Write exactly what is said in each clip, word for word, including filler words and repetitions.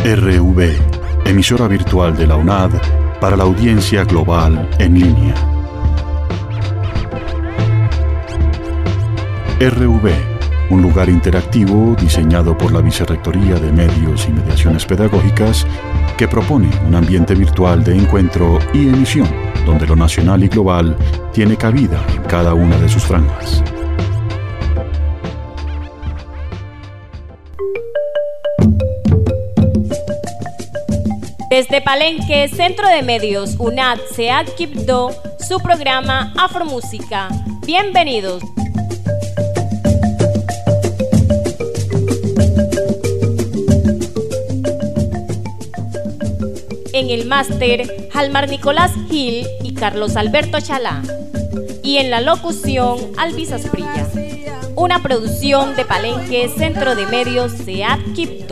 R V, emisora virtual de la UNAD para la audiencia global en línea. R V, un lugar interactivo diseñado por la Vicerrectoría de Medios y Mediaciones Pedagógicas que propone un ambiente virtual de encuentro y emisión donde lo nacional y global tiene cabida en cada una de sus franjas. Desde Palenque, Centro de Medios UNAD se adquirió su programa Afromúsica. Bienvenidos. En el máster, Jalmar Nicolás Gil y Carlos Alberto Chalá. Y en la locución, Alvis Asprilla. Una producción de Palenque, Centro de Medios se adquirió.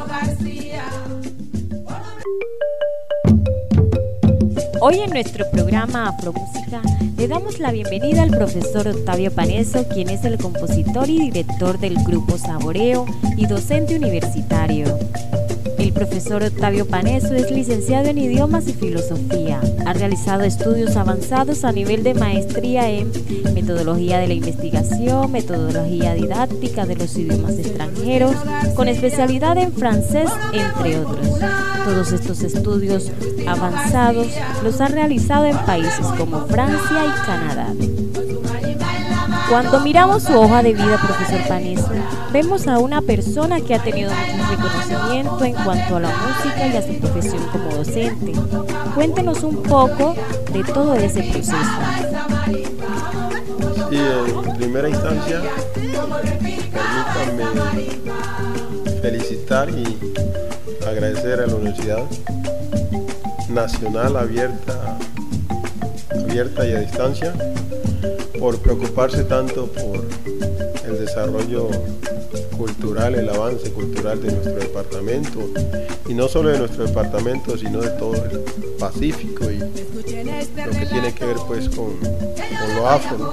Hoy en nuestro programa Afromúsica le damos la bienvenida al profesor Octavio Paneso, quien es el compositor y director del grupo Saboreo y docente universitario. El profesor Octavio Paneso es licenciado en Idiomas y Filosofía. Ha realizado estudios avanzados a nivel de maestría en Metodología de la Investigación, Metodología Didáctica de los Idiomas Extranjeros, con especialidad en francés, entre otros. Todos estos estudios avanzados los ha realizado en países como Francia y Canadá. Cuando miramos su hoja de vida, profesor Paneso, vemos a una persona que ha tenido mucho reconocimiento en cuanto a la música y a su profesión como docente. Cuéntenos un poco de todo ese proceso. Sí, en primera instancia, permítanme felicitar y agradecer a la Universidad Nacional Abierta, abierta y a distancia por preocuparse tanto por el desarrollo cultural, el avance cultural de nuestro departamento, y no solo de nuestro departamento, sino de todo el Pacífico y lo que tiene que ver pues con, con lo afro, ¿no?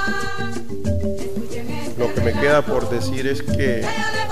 Lo que me queda por decir es que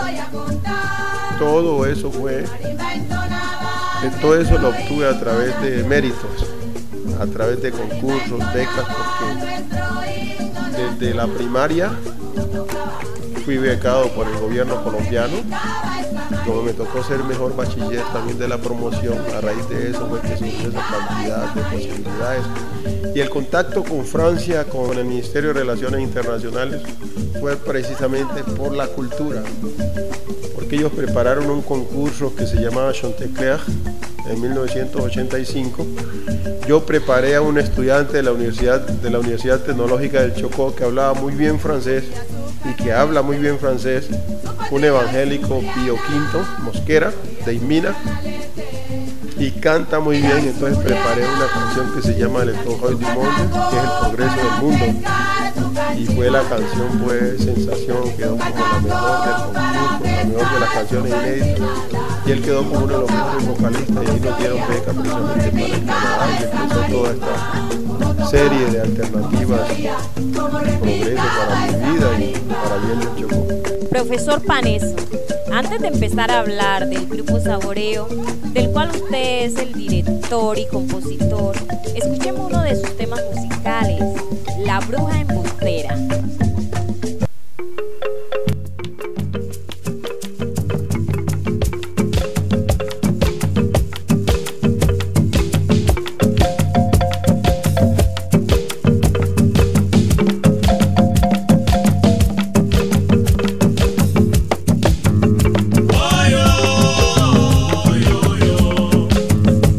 todo eso fue, todo eso lo obtuve a través de méritos, a través de concursos, becas, porque desde la primaria fui becado por el gobierno colombiano. Como me tocó ser mejor bachiller también de la promoción, a raíz de eso fue que surgió esa cantidad de posibilidades. Y el contacto con Francia, con el Ministerio de Relaciones Internacionales, fue precisamente por la cultura, porque ellos prepararon un concurso que se llamaba Chantecler en mil novecientos ochenta y cinco. Yo preparé a un estudiante de la Universidad, de la Universidad Tecnológica del Chocó que hablaba muy bien francés y que habla muy bien francés, un evangélico Pío Quinto Mosquera de Imina, y canta muy bien. Entonces preparé una canción que se llama Le Tour du Monde, que es el progreso del mundo, y fue la canción, fue sensación, quedó como la mejor del concurso, la mejor de las canciones inéditas, y él quedó como uno de los mejores vocalistas, y ahí nos dieron beca precisamente para el Canadá, y empezó toda esta serie de alternativas y progreso para mi vida y para bien del Chocó. Profesor Paneso, antes de empezar a hablar del grupo Saboreo, del cual usted es el director y compositor, escuchemos uno de sus temas musicales, La Bruja Embustera.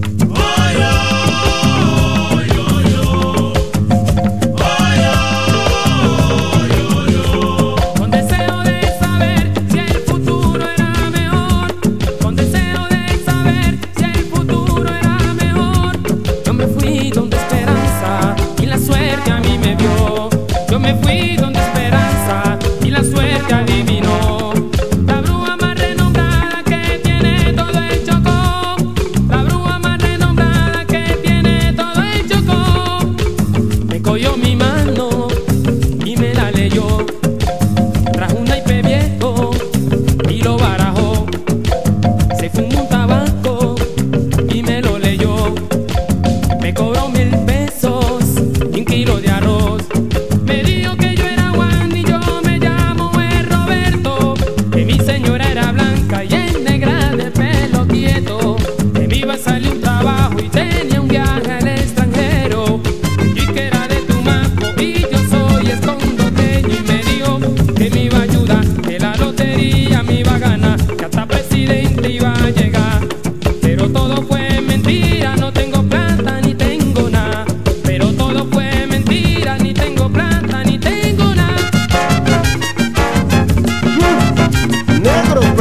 Oh,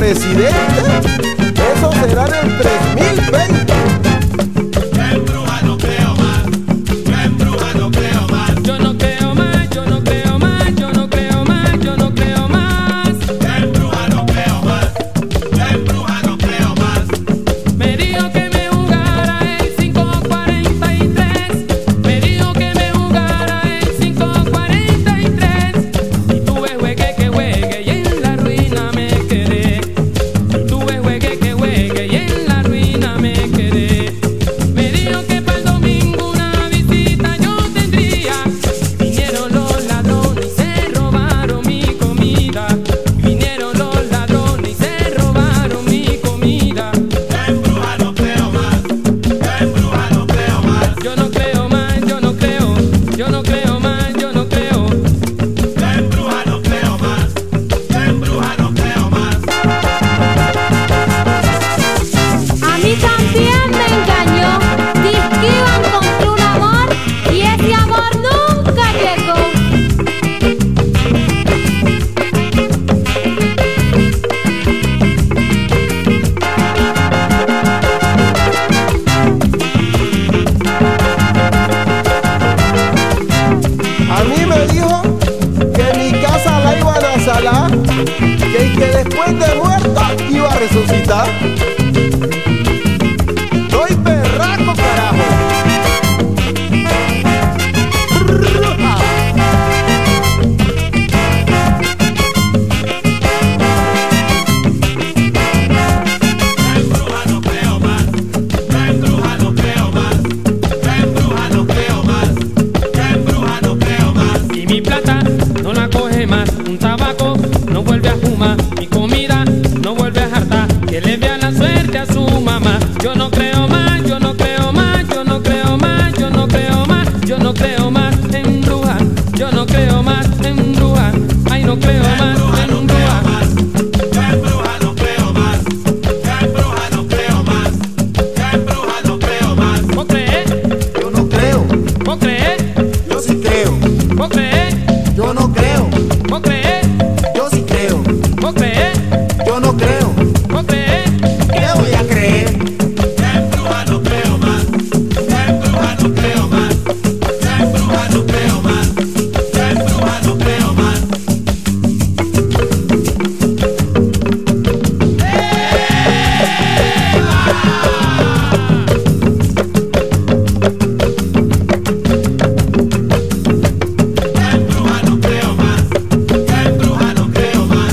presidente, eso será en el tres mil veinte. En bruja no creo más, en bruja no creo más. Yo no creo más, yo no creo más, yo no creo más, yo no creo más. En bruja no creo más, en bruja no creo más. Me dijo que me jugara el cinco cuarenta y tres. Me dijo que me jugara el cinco cuarenta y tres. Y tuve juegue que juegue y en la ruina me quedé. Y tuve juegue que juegue y en la ruina me quedé. Me dijo que para el domingo una visita yo tendría. Vinieron los ladrones y se robaron mi comida. Vinieron los ladrones y se robaron mi comida. En bruja no creo más, en bruja no creo más. Yo no creo más, yo no creo, yo no creo más, yo no creo. En bruja no creo más, en bruja no creo más. A mí también me engañó. Dice que iba a encontrar un amor y ese amor nunca llegó. A mí me dijo que mi casa la iban a salar, que, que después de muerto iba a resucitar. Soy berraco, carajo. En bruja no creo más, en bruja no creo más, en bruja no creo más, en bruja no creo más. Y mi plata no la coge más, un tabaco no vuelve a fumar, mi comida no vuelve a hartar, que le vea la suerte a su mamá. Yo no creo más, yo no creo más, yo no creo más, yo no creo más, yo no creo más en bruja, yo no creo más en bruja, ay no creo más en bruja. En bruja no creo más, en bruja no creo más, en bruja no creo más. ¿Vos crees? Yo no creo, ¿Vos crees? yo sí creo. ¿Vos crees? Yo no creo, ¿Vos crees? yo sí creo. ¿Vos crees? Yo no creo, ¿Vos crees? ¿qué voy a creer? En bruja no creo más, en bruja no creo más, en bruja no creo más, en bruja no creo más. En bruja no creo más, en bruja no creo más.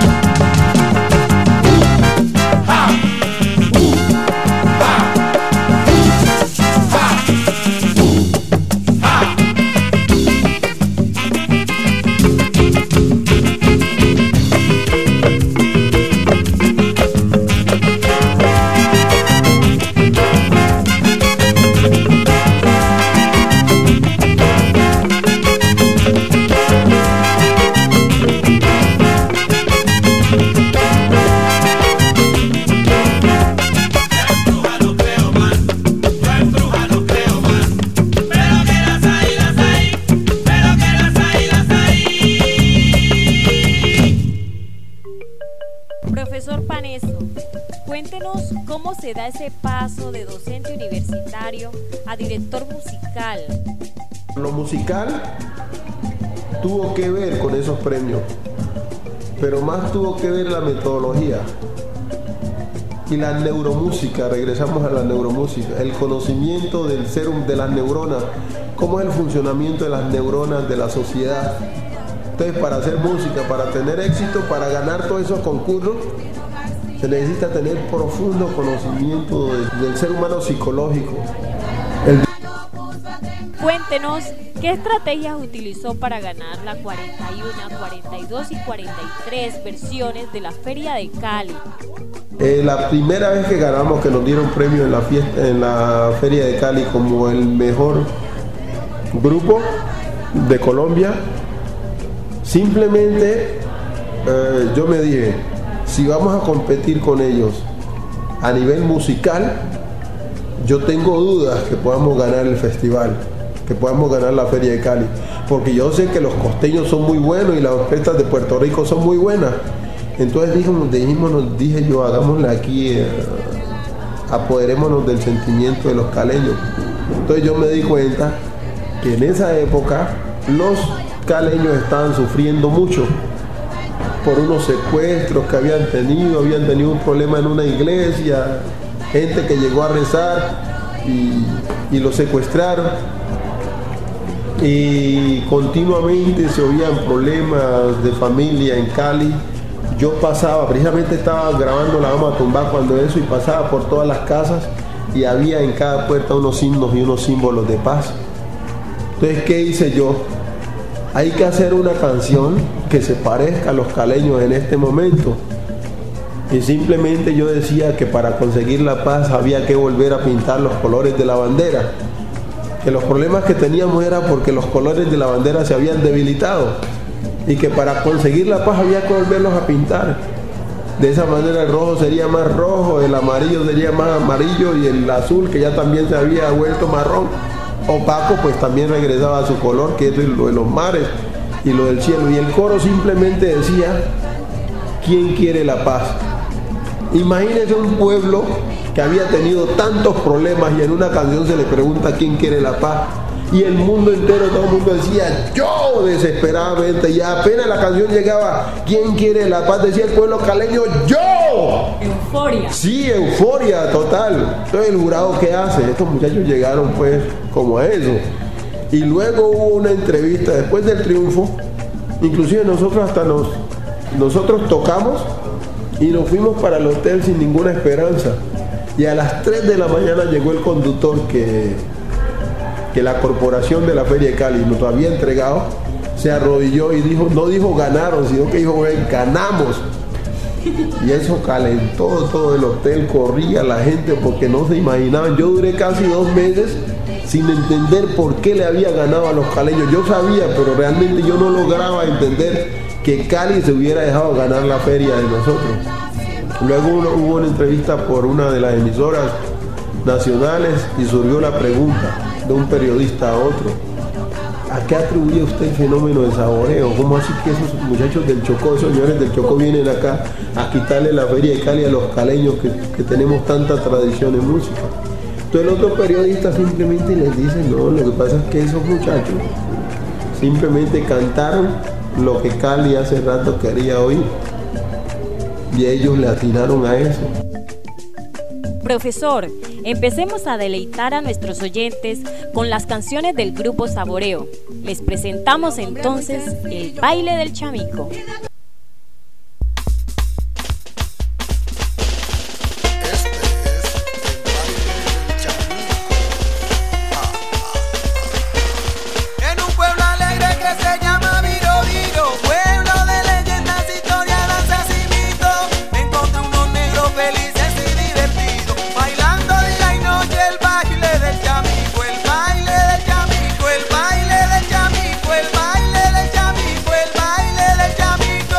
En bruja no creo más, en bruja no creo más. Pero que las hay, las hay, pero que las hay, las hay. Profesor Paneso, cuéntenos cómo se da ese paso de docente universitario a director musical. Lo musical tuvo que ver con esos premios, pero más tuvo que ver la metodología y la neuromúsica. Regresamos a la neuromúsica, el conocimiento del ser, de las neuronas, cómo es el funcionamiento de las neuronas de la sociedad. Entonces, para hacer música, para tener éxito, para ganar todos esos concursos, se necesita tener profundo conocimiento de- del ser humano psicológico. El Cuéntenos qué estrategias utilizó para ganar la cuarenta y uno, cuarenta y dos y cuarenta y tres versiones de la Feria de Cali. Eh, la primera vez que ganamos, que nos dieron premio en la fiesta, en la Feria de Cali como el mejor grupo de Colombia, simplemente eh, yo me dije, si vamos a competir con ellos a nivel musical, yo tengo dudas que podamos ganar el festival, que podamos ganar la Feria de Cali, porque yo sé que los costeños son muy buenos y las orquestas de Puerto Rico son muy buenas. Entonces dijimos, dijimos, dije yo, hagámosle aquí, eh, apoderémonos del sentimiento de los caleños. Entonces yo me di cuenta que en esa época los caleños estaban sufriendo mucho por unos secuestros que habían tenido, habían tenido un problema en una iglesia, gente que llegó a rezar y, y los secuestraron, y continuamente se oían problemas de familia en Cali. Yo pasaba, precisamente estaba grabando La Vamos a Tumbar cuando eso, y pasaba por todas las casas y había en cada puerta unos signos y unos símbolos de paz. Entonces, ¿qué hice yo? Hay que hacer una canción que se parezca a los caleños en este momento. Y simplemente yo decía que para conseguir la paz había que volver a pintar los colores de la bandera. Que los problemas que teníamos era porque los colores de la bandera se habían debilitado. Y que para conseguir la paz había que volverlos a pintar. De esa manera el rojo sería más rojo, el amarillo sería más amarillo, y el azul, que ya también se había vuelto marrón opaco, pues también regresaba a su color, que es lo de los mares y lo del cielo. Y el coro simplemente decía: ¿quién quiere la paz? Imagínense un pueblo que había tenido tantos problemas y en una canción se le pregunta quién quiere la paz, y el mundo entero, todo el mundo decía yo, desesperadamente, y apenas la canción llegaba ¿quién quiere la paz?, decía el pueblo caleño yo. Euforia. Sí, euforia total. Entonces el jurado, ¿qué hace? Estos muchachos llegaron pues como a eso, y luego hubo una entrevista después del triunfo. Inclusive nosotros hasta nos nosotros tocamos y nos fuimos para el hotel sin ninguna esperanza, y a las tres de la mañana llegó el conductor que que la corporación de la Feria de Cali nos había entregado, se arrodilló y dijo, no dijo ganaron, sino que dijo ganamos. Y eso calentó todo el hotel, corría la gente porque no se imaginaban. Yo duré casi dos meses sin entender por qué le había ganado a los caleños. Yo sabía, pero realmente yo no lograba entender que Cali se hubiera dejado ganar la feria de nosotros. Luego hubo una entrevista por una de las emisoras nacionales y surgió la pregunta de un periodista a otro: ¿a qué atribuye usted el fenómeno de saboreo? ¿Cómo así que esos muchachos del Chocó, esos señores del Chocó vienen acá a quitarle la feria de Cali a los caleños que, que tenemos tanta tradición en música? Entonces el otro periodista simplemente les dice: no, lo que pasa es que esos muchachos simplemente cantaron lo que Cali hace rato quería oír, y ellos le atinaron a eso. Profesor, empecemos a deleitar a nuestros oyentes con las canciones del grupo Saboreo. Les presentamos entonces el baile del chamico. El baile del chamico, el baile del chamico, el baile del chamico.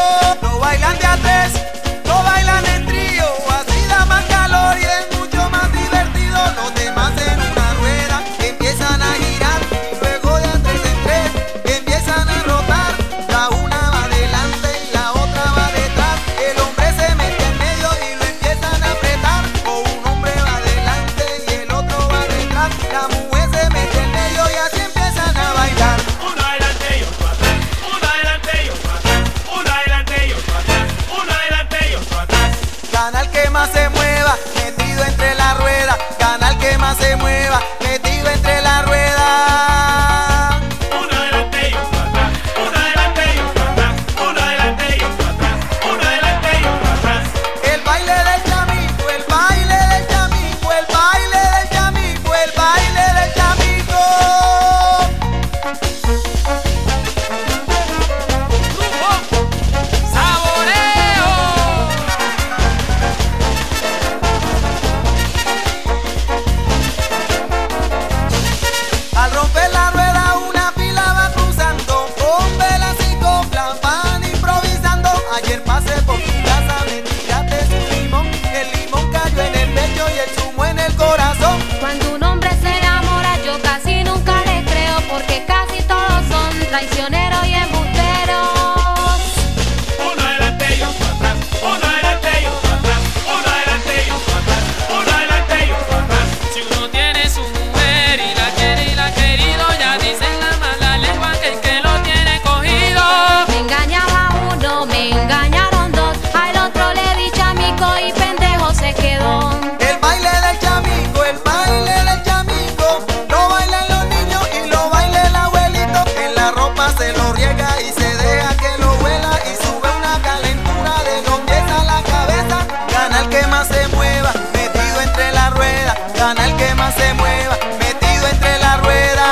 se mueva, metido entre la rueda.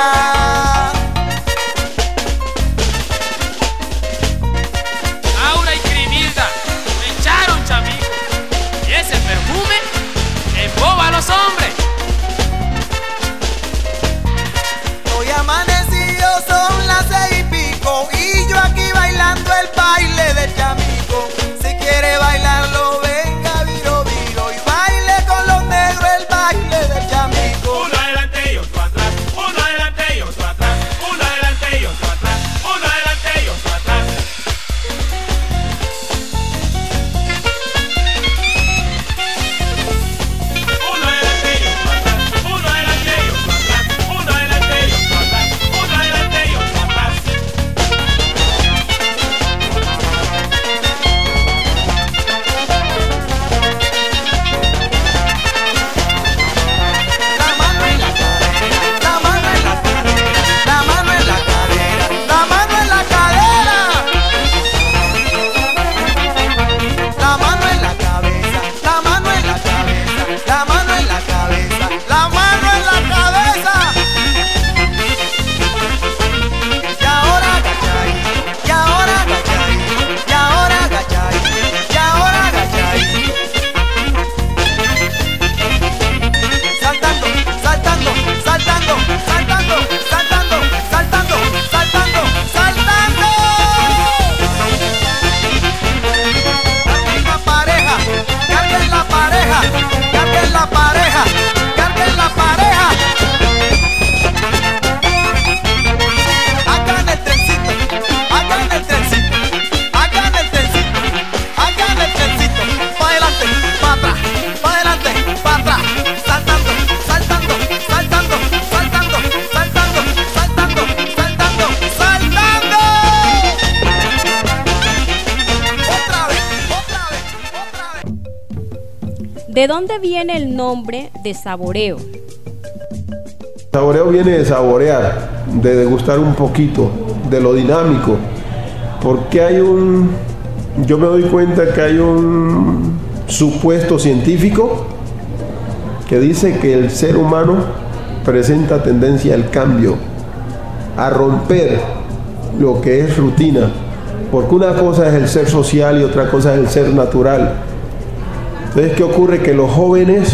Laura y Crimilda me echaron, chamico, y ese perfume emboba a los hombres. Hoy amanecido, son las seis y pico, y yo aquí bailando el baile del chamico. Si quiere bailarlo, venga, viro, viro, y baile con los negros el baile del chamico. Uno adelante y otro atrás, uno adelante y otro atrás, uno adelante y otro atrás, uno adelante y otro atrás. Uno adelante y otro atrás, uno adelante y otro atrás, uno adelante y otro atrás, uno adelante y otro atrás. La mano en la cadera, la mano en la cadera, la mano en la cadera, la mano en la cadera. La mano en la cabeza, la mano en la cabeza, la mano en la cabeza, la mano en la cabeza. Y ahora agachadito, y ahora agachadito, y ahora agachadito, y ahora agachadito. Saltando, saltando, saltando, saltando, saltando, saltando, saltando, saltando. Carguen la pareja, carguen la pareja, carguen la pareja, carguen la pareja. Hagan el trencito, hagan el trencito, hagan el trencito, hagan el trencito. Pa' adelante, pa' atrás, pa' adelante, pa' atrás. Saltando, saltando, saltando, saltando, saltando, saltando, saltando, saltando. Otra vez, otra vez, otra vez. ¿De dónde viene el nombre de saboreo? Saboreo viene de saborear, de degustar un poquito, de lo dinámico, porque hay un, yo me doy cuenta que hay un supuesto científico que dice que el ser humano presenta tendencia al cambio, a romper lo que es rutina, porque una cosa es el ser social y otra cosa es el ser natural. Entonces, ¿qué ocurre? Que los jóvenes,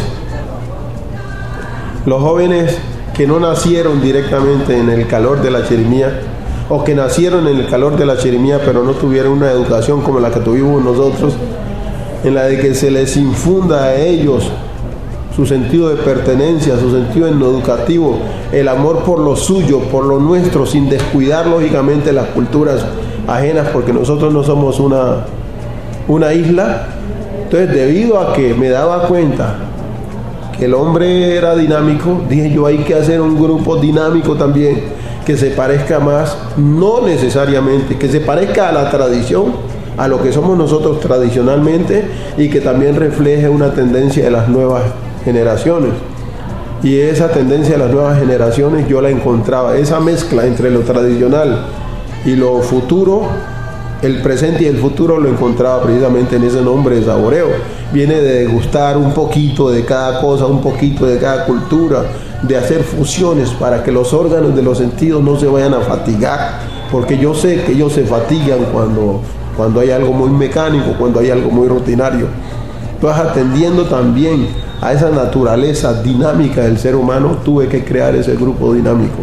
los jóvenes que no nacieron directamente en el calor de la chirimía, o que nacieron en el calor de la chirimía pero no tuvieron una educación como la que tuvimos nosotros, en la de que se les infunda a ellos su sentido de pertenencia, su sentido educativo, el amor por lo suyo, por lo nuestro, sin descuidar lógicamente las culturas ajenas, porque nosotros no somos una, una isla. Entonces, debido a que me daba cuenta que el hombre era dinámico, dije yo, hay que hacer un grupo dinámico también, que se parezca más, no necesariamente, que se parezca a la tradición, a lo que somos nosotros tradicionalmente, y que también refleje una tendencia de las nuevas generaciones. Y esa tendencia de las nuevas generaciones yo la encontraba, esa mezcla entre lo tradicional y lo futuro, el presente y el futuro, lo encontraba precisamente en ese nombre de saboreo. Viene de degustar un poquito de cada cosa, un poquito de cada cultura, de hacer fusiones para que los órganos de los sentidos no se vayan a fatigar, porque yo sé que ellos se fatigan cuando, cuando hay algo muy mecánico, cuando hay algo muy rutinario. Entonces, atendiendo también a esa naturaleza dinámica del ser humano, tuve que crear ese grupo dinámico.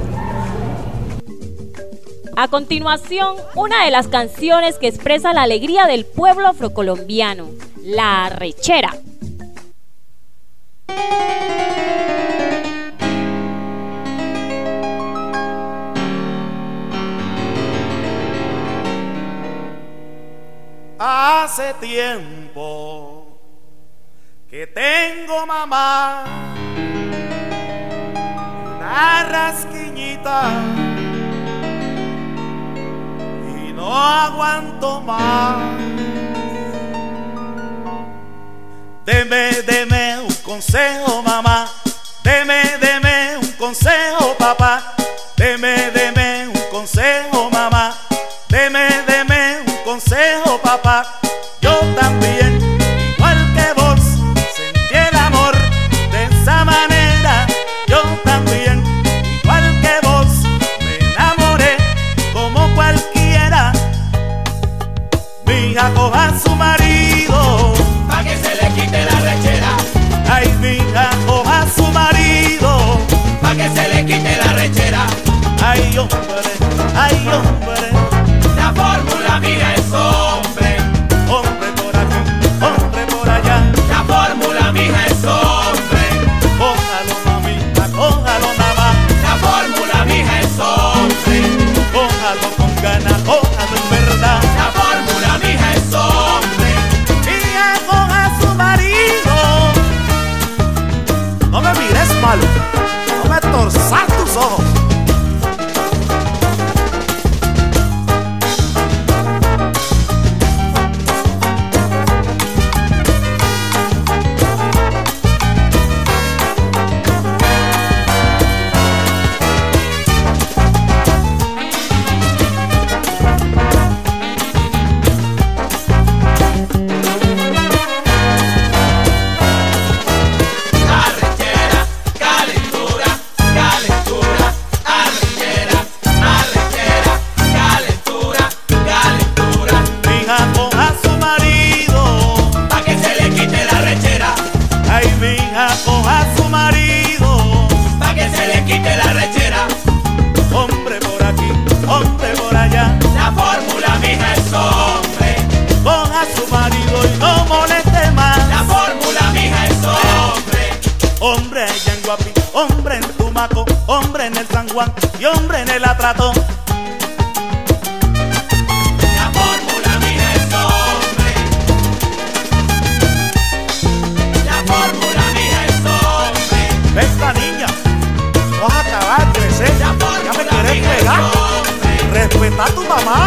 A continuación, una de las canciones que expresa la alegría del pueblo afrocolombiano, La Arrechera. Hace tiempo que tengo, mamá, una rasquiñita y no aguanto más. Deme, deme un consejo, mamá. Deme, deme un consejo, papá. Deme, deme un consejo, mamá. Deme, deme un consejo, papá. Yo también, igual que vos, sentí el amor de esa manera. Yo fórmula mía es hombre. Hombre por aquí, hombre por allá. La fórmula mía es hombre. Cójalo mamita, cójalo nada más. La fórmula mía es hombre. Cójalo con ganas, cójalo en verdad. La fórmula mía es hombre. Mija, coja a su marido. No me mires malo, no me torzas tus ojos. Arrechera, calentura, calentura, arrechera, arrechera, calentura, calentura. Mija, coja a su marido. Pa' que se le quite la rechera, Ay, mija, coja a su marido. pa' que se le quite la rechera. Hombre por aquí, hombre por allá. La fórmula mía es hombre. Coja a su marido y no moleste más. La fórmula mía es hombre. Hombre allá en Guapi, hombre en Tumaco, hombre en el San Juan y hombre en el Atrato. La fórmula mía es hombre. La fórmula mía es hombre. Esta niña, vas a acabar de crecer. La Ya me fórmula quieres mía es pegar. hombre. Respeta a tu mamá.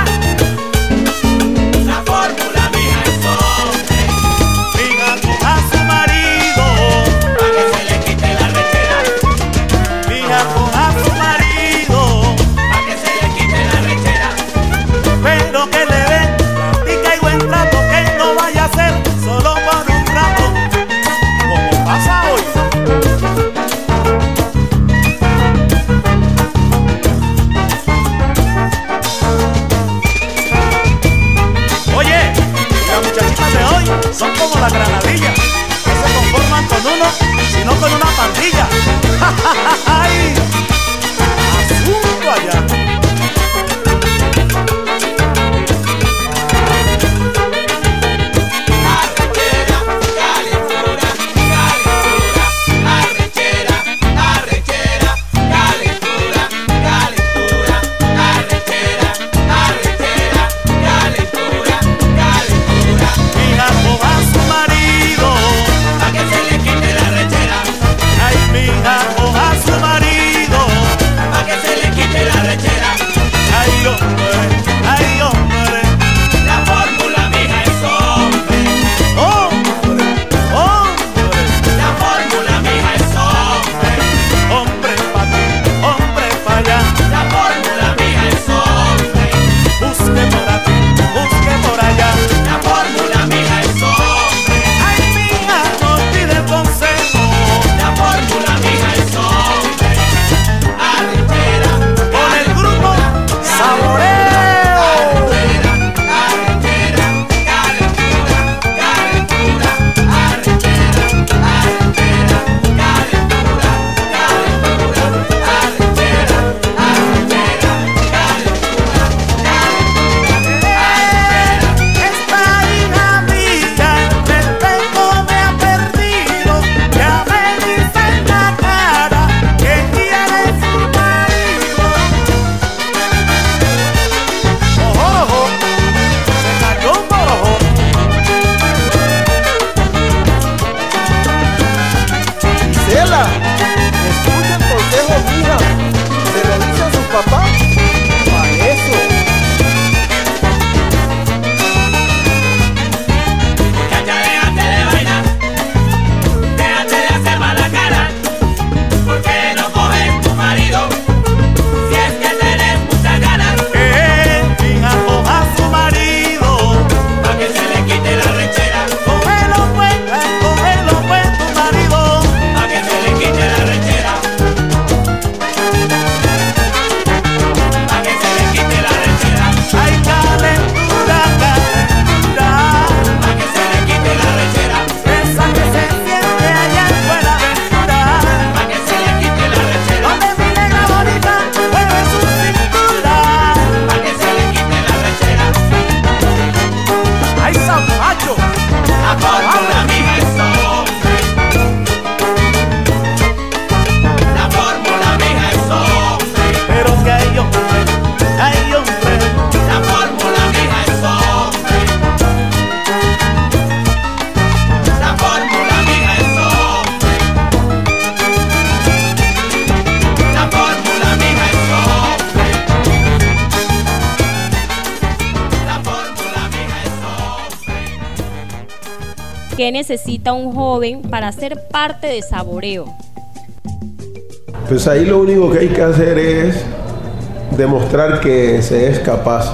La fórmula mía es hombre. Mija, coja a su marido. Pa' que se le quite la rechera, Mija, coja a su marido. pa' que se le quite la rechera. Pero que le den plática y buen trato, que no vaya a ser solo por un rato, como pasa hoy. ¿Qué necesita un joven para ser parte de Saboreo? Pues ahí lo único que hay que hacer es demostrar que se es capaz.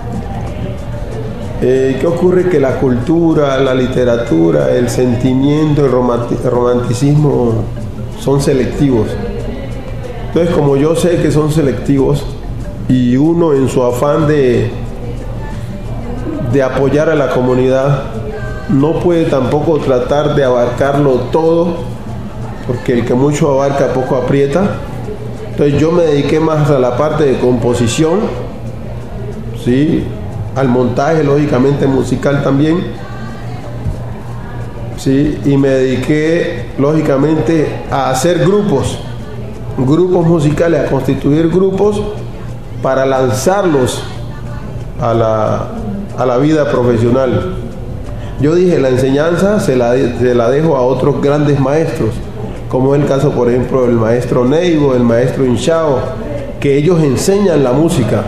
Eh, ¿Qué ocurre? Que la cultura, la literatura, el sentimiento, el romanticismo son selectivos. Entonces, como yo sé que son selectivos y uno en su afán de, de apoyar a la comunidad no puede tampoco tratar de abarcarlo todo, porque el que mucho abarca poco aprieta. Entonces yo me dediqué más a la parte de composición, ¿sí?, al montaje, lógicamente musical también, ¿sí?, y me dediqué lógicamente a hacer grupos, grupos musicales, a constituir grupos para lanzarlos a la, a la vida profesional. Yo dije, la enseñanza se la, se la dejo a otros grandes maestros, como es el caso, por ejemplo, del maestro Neigo, el maestro Inchao, que ellos enseñan la música.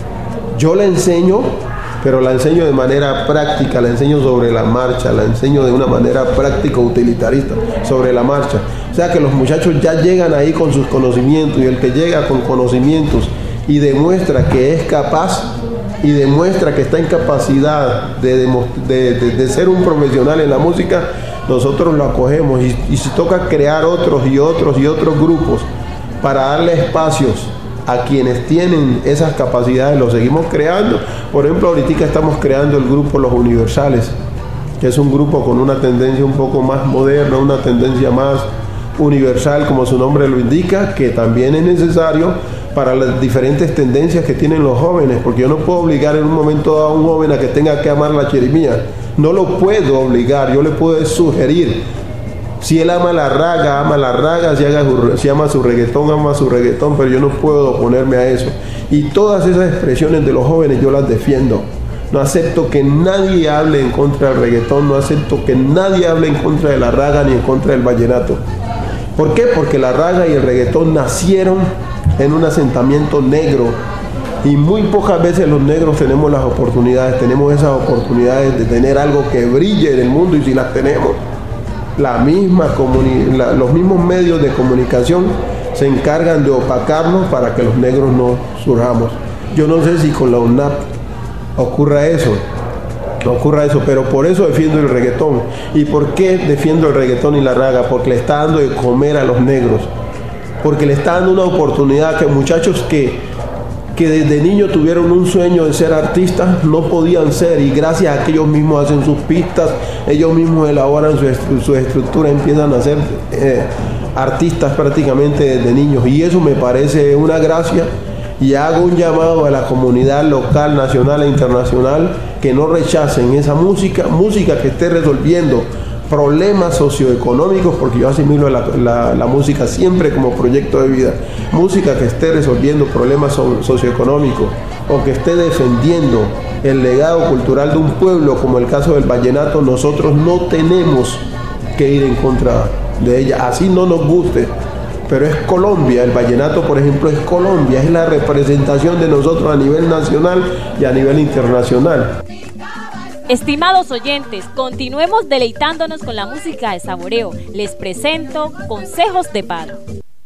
Yo la enseño, pero la enseño de manera práctica, la enseño sobre la marcha, la enseño de una manera práctica, utilitarista, sobre la marcha. O sea que los muchachos ya llegan ahí con sus conocimientos, y el que llega con conocimientos y demuestra que es capaz y demuestra que está en capacidad de, de, de, de ser un profesional en la música, nosotros lo acogemos. Y, y si toca crear otros y otros y otros grupos para darle espacios a quienes tienen esas capacidades, lo seguimos creando. Por ejemplo, ahorita estamos creando el grupo Los Universales, que es un grupo con una tendencia un poco más moderna, una tendencia más universal, como su nombre lo indica, que también es necesario para las diferentes tendencias que tienen los jóvenes, porque yo no puedo obligar en un momento a un joven a que tenga que amar la chirimía. No lo puedo obligar, yo le puedo sugerir. Si él ama la raga, ama la raga, si, haga, si ama su reggaetón, ama su reggaetón, pero yo no puedo oponerme a eso. Y todas esas expresiones de los jóvenes yo las defiendo. No acepto que nadie hable en contra del reggaetón, no acepto que nadie hable en contra de la raga ni en contra del vallenato. ¿Por qué? Porque la raga y el reggaetón nacieron en un asentamiento negro. Y muy pocas veces los negros tenemos las oportunidades, tenemos esas oportunidades de tener algo que brille en el mundo, y si las tenemos, la misma la, los mismos medios de comunicación se encargan de opacarnos para que los negros no surjamos. Yo no sé si con la UNAP ocurra eso, ocurra eso, pero por eso defiendo el reggaetón. ¿Y por qué defiendo el reggaetón y la raga? Porque le está dando de comer a los negros, porque le está dando una oportunidad que muchachos que que desde niños tuvieron un sueño de ser artistas, no podían ser, y gracias a que ellos mismos hacen sus pistas, ellos mismos elaboran su, estru su estructura, empiezan a ser eh, artistas prácticamente desde niños, y eso me parece una gracia, y hago un llamado a la comunidad local, nacional e internacional que no rechacen esa música, música que esté resolviendo problemas socioeconómicos, porque yo asimilo la, la, la música siempre como proyecto de vida, música que esté resolviendo problemas so, socioeconómicos, o que esté defendiendo el legado cultural de un pueblo, como el caso del vallenato. Nosotros no tenemos que ir en contra de ella, así no nos guste, pero es Colombia. El vallenato, por ejemplo, es Colombia, es la representación de nosotros a nivel nacional y a nivel internacional. Estimados oyentes, continuemos deleitándonos con la música de Saboreo. Les presento Consejos de Paro.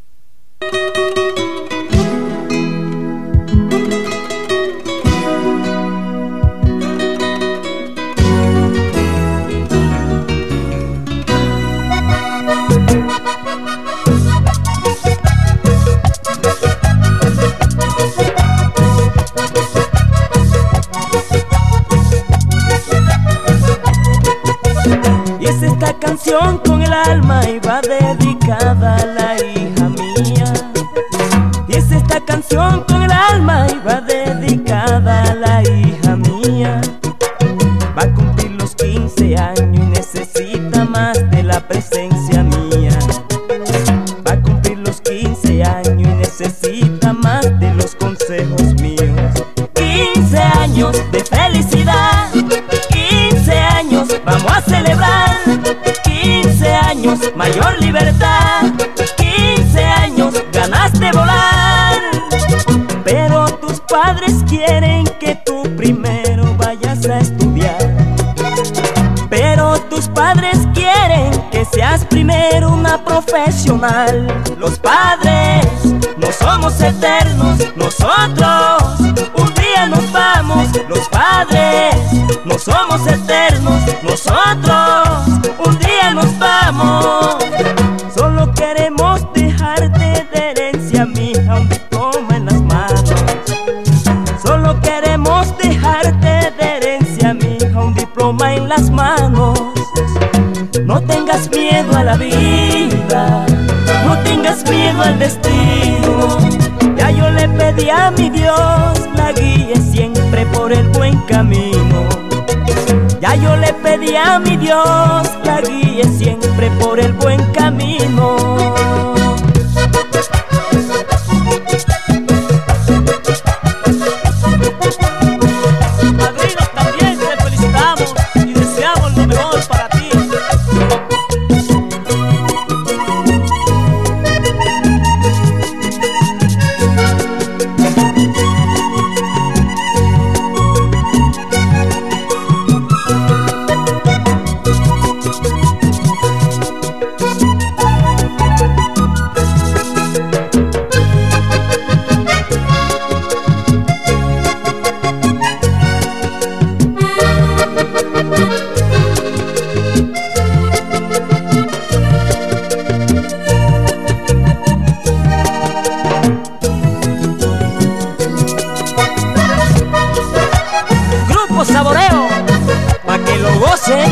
Canción con el alma y va dedicada a la hija mía. Y es esta canción con el alma y va dedicada a la hija mía. Va a cumplir los quince años y necesita más de la presencia mía. Va a cumplir los quince años y necesita más de los consejos míos. quince años de felicidad, quince años vamos a celebrar. quince años, mayor libertad, quince años, ganas de volar. Pero tus padres quieren que tú primero vayas a estudiar. Pero tus padres quieren que seas primero una profesional. Los padres no somos eternos, nosotros un día nos vamos. Los padres no somos eternos, nosotros un día nos vamos. Solo queremos dejarte de herencia, mija, un diploma en las manos. Solo queremos dejarte de herencia, mija, un diploma en las manos. No tengas miedo a la vida, no tengas miedo al destino. Ya yo le pedí a mi Dios la guíe siempre por el buen camino. Ya yo le pedí a mi Dios la guíe siempre por el buen camino. Padrinos, también te felicitamos y deseamos lo mejor para ti. Saboreo, pa' que lo gocen.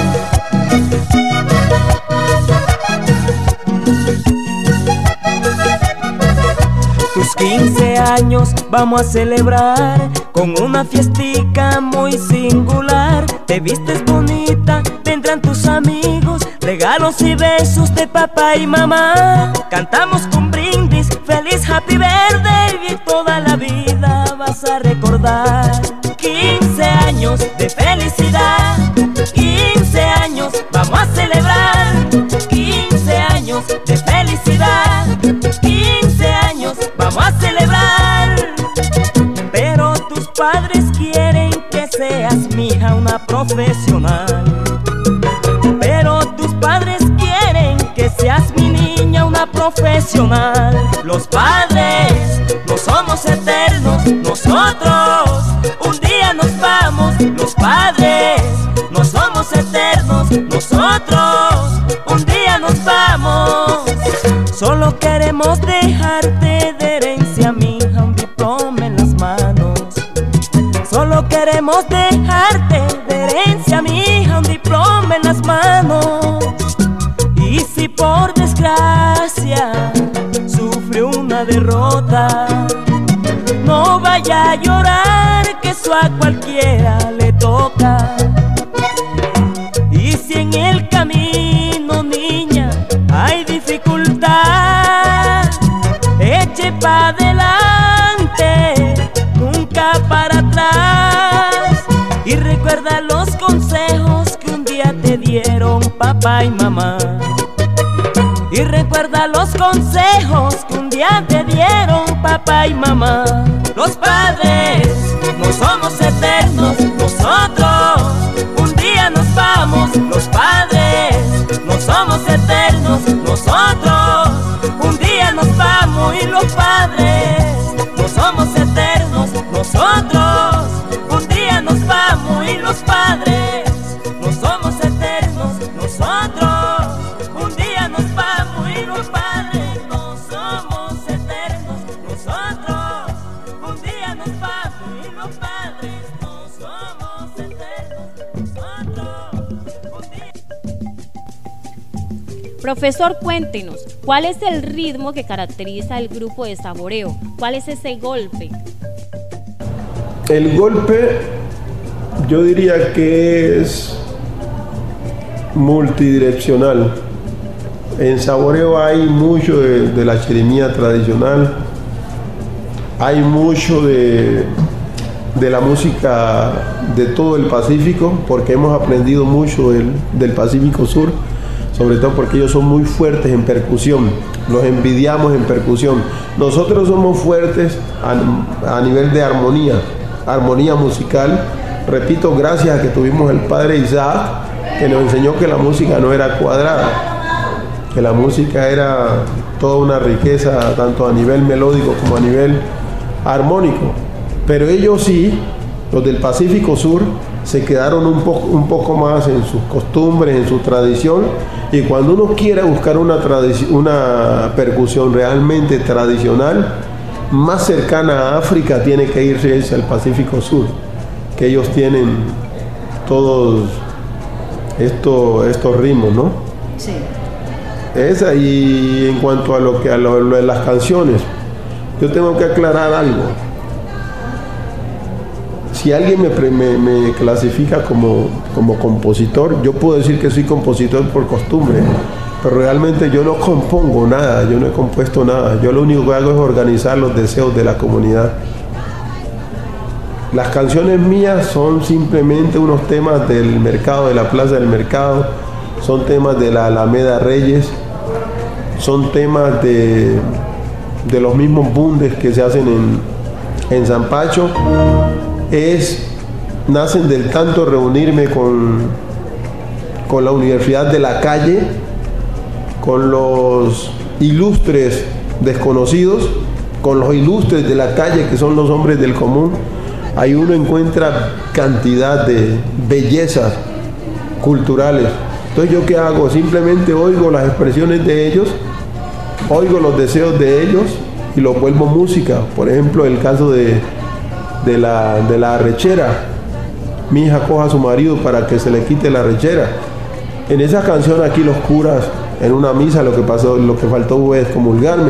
Tus quince años vamos a celebrar con una fiestica muy singular. Te vistes bonita, vendrán tus amigos, regalos y besos de papá y mamá. Cantamos con brindis, feliz happy birthday, y toda la vida vas a recordar. quince años de felicidad, quince años vamos a celebrar. quince años de felicidad, quince años vamos a celebrar. Pero tus padres quieren que seas, mija, una profesional. Pero tus padres quieren que seas, mi niña, una profesional. Los padres no somos eternos, nosotros un día nos vamos. Los padres no somos eternos, nosotros un día nos vamos. Solo queremos dejarte de herencia, mija, un diploma en las manos. Solo queremos dejarte de herencia, mija, un diploma en las manos. Y si por desgracia sufre una derrota, no vaya a llorar, que eso a cualquiera le toca. Y si en el camino, niña, hay dificultad, eche pa' adelante, nunca para atrás. Y recuerda los consejos que un día te dieron papá y mamá. Y recuerda los consejos que un día te dieron papá y mamá. Los padres no somos eternos, nosotros un día nos vamos. Los padres no somos eternos, nosotros un día nos vamos. Y los padres no somos eternos, nosotros un día nos vamos. Y los padres no somos eternos, nosotros un día nos vamos. Y los padres no somos eternos, nosotros un día nos vamos. Y los padres no somos eternos, nosotros un día. Profesor, cuéntenos, ¿cuál es el ritmo que caracteriza el grupo de Saboreo? ¿Cuál es ese golpe? El golpe, yo diría que es multidireccional. En Saboreo hay mucho de, de la chirimía tradicional, hay mucho de, de la música de todo el Pacífico, porque hemos aprendido mucho del, del Pacífico Sur, sobre todo porque ellos son muy fuertes en percusión, los envidiamos en percusión. Nosotros somos fuertes a, a nivel de armonía, armonía musical. Repito, gracias a que tuvimos el padre Isaac, que nos enseñó que la música no era cuadrada, que la música era toda una riqueza, tanto a nivel melódico como a nivel armónico. Pero ellos sí, los del Pacífico Sur, se quedaron un poco, un poco más en sus costumbres, en su tradición, y cuando uno quiere buscar una, una percusión realmente tradicional, más cercana a África, tiene que irse al Pacífico Sur, que ellos tienen todos estos, estos ritmos, ¿no? Sí. Esa, y en cuanto a lo que a lo, lo de las canciones, yo tengo que aclarar algo. Si alguien me, me, me clasifica como, como compositor, yo puedo decir que soy compositor por costumbre, pero realmente yo no compongo nada, yo no he compuesto nada. Yo lo único que hago es organizar los deseos de la comunidad. Las canciones mías son simplemente unos temas del mercado, de la Plaza del Mercado, son temas de la Alameda Reyes, son temas de, de los mismos bundes que se hacen en, en San Pacho. Es, nacen del tanto reunirme con, con la Universidad de la Calle, con los ilustres desconocidos, con los ilustres de la calle, que son los hombres del común. Ahí uno encuentra cantidad de bellezas culturales. Entonces, ¿yo qué hago? Simplemente oigo las expresiones de ellos, oigo los deseos de ellos y los vuelvo música. Por ejemplo, el caso de, de, la, de la arrechera. Mi hija coja a su marido para que se le quite la arrechera. En esa canción aquí los curas, en una misa, lo que pasó, lo que faltó fue excomulgarme.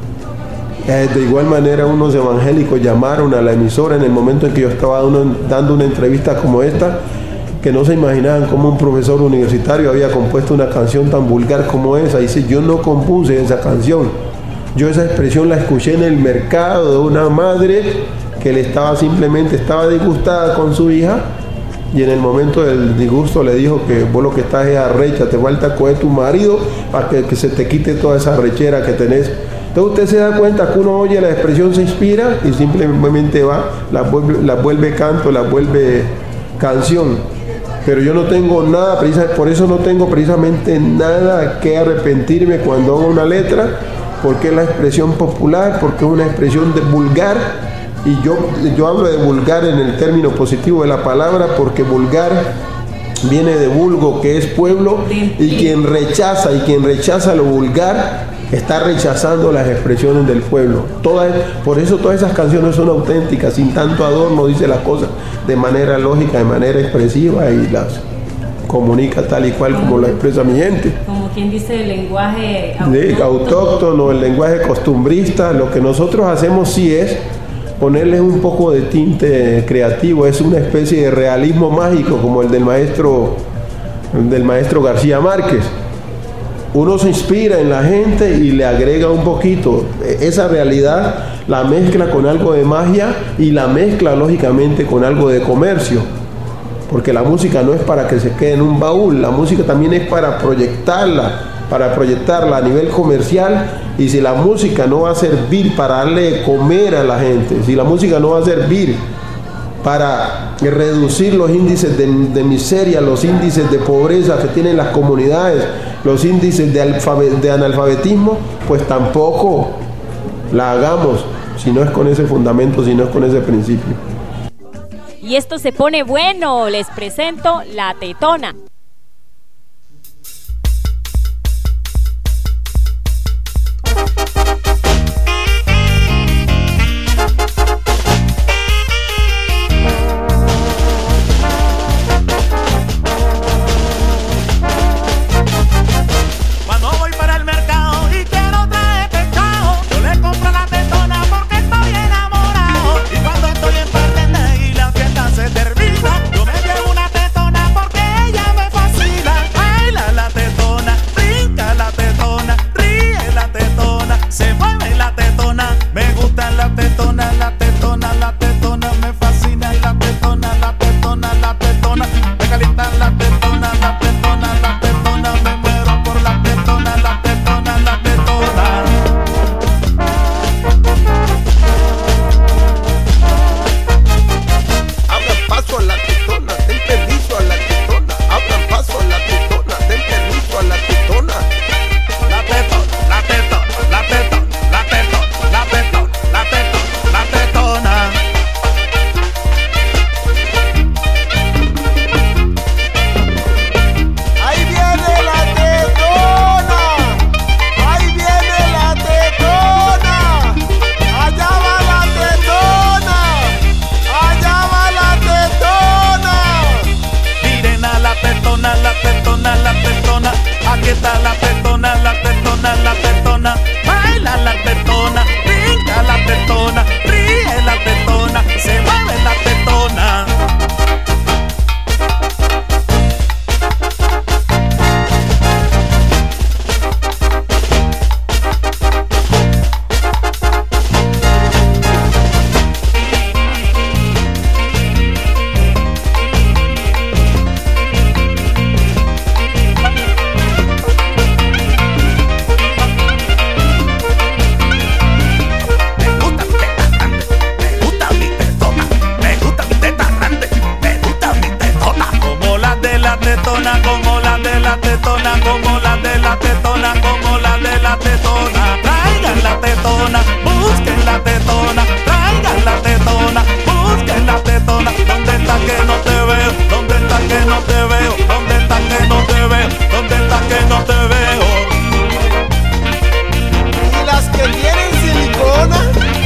De igual manera, unos evangélicos llamaron a la emisora en el momento en que yo estaba uno, dando una entrevista como esta, que no se imaginaban cómo un profesor universitario había compuesto una canción tan vulgar como esa. Dice, yo no compuse esa canción, yo esa expresión la escuché en el mercado de una madre que le estaba simplemente estaba disgustada con su hija, y en el momento del disgusto le dijo que vos lo que estás es arrecha, te falta coger tu marido para que, que se te quite toda esa arrechera que tenés. Entonces usted se da cuenta que uno oye la expresión, se inspira y simplemente va, la vuelve, la vuelve canto, la vuelve canción. Pero yo no tengo nada, por eso no tengo precisamente nada que arrepentirme cuando hago una letra, porque es la expresión popular, porque es una expresión de vulgar, y yo, yo hablo de vulgar en el término positivo de la palabra, porque vulgar viene de vulgo, que es pueblo, y quien rechaza, y quien rechaza lo vulgar, está rechazando las expresiones del pueblo. Todas, por eso todas esas canciones son auténticas, sin tanto adorno, dice las cosas de manera lógica, de manera expresiva, y las comunica tal y cual como lo expresa mi gente. Como quien dice, el lenguaje autóctono. Sí, autóctono, el lenguaje costumbrista. Lo que nosotros hacemos sí es ponerles un poco de tinte creativo, es una especie de realismo mágico, como el del maestro, del maestro García Márquez. Uno se inspira en la gente y le agrega un poquito. Esa realidad la mezcla con algo de magia y la mezcla lógicamente con algo de comercio. Porque la música no es para que se quede en un baúl, la música también es para proyectarla, para proyectarla a nivel comercial. Y si la música no va a servir para darle de comer a la gente, si la música no va a servir para reducir los índices de, de miseria, los índices de pobreza que tienen las comunidades, los índices de, alfabe, de analfabetismo, pues tampoco la hagamos si no es con ese fundamento, si no es con ese principio. Y esto se pone bueno, les presento La Tetona. Yo me llevo una tetona porque ella me la tetona, traigan la tetona, busquen la tetona, traigan la tetona, busquen la tetona. ¿Dónde está que no te veo? ¿Dónde está que no te veo? ¿Dónde está que no te veo? ¿Dónde está que no te veo? Y las que tienen silicona,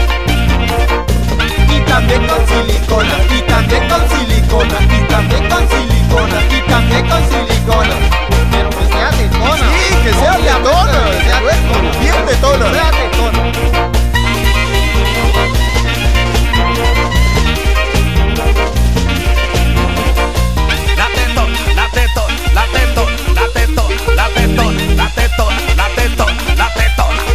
y también con silicona, y también con silicona, y también con silicona, y también con silicona. Pero que sea tetona. Sí, que sea tetona, que sea tetona, bien tetona. Que sea tetona. La tetona, la tetona, la tetona, la tetona, la tetona, la tetona, la tetona, la tetona.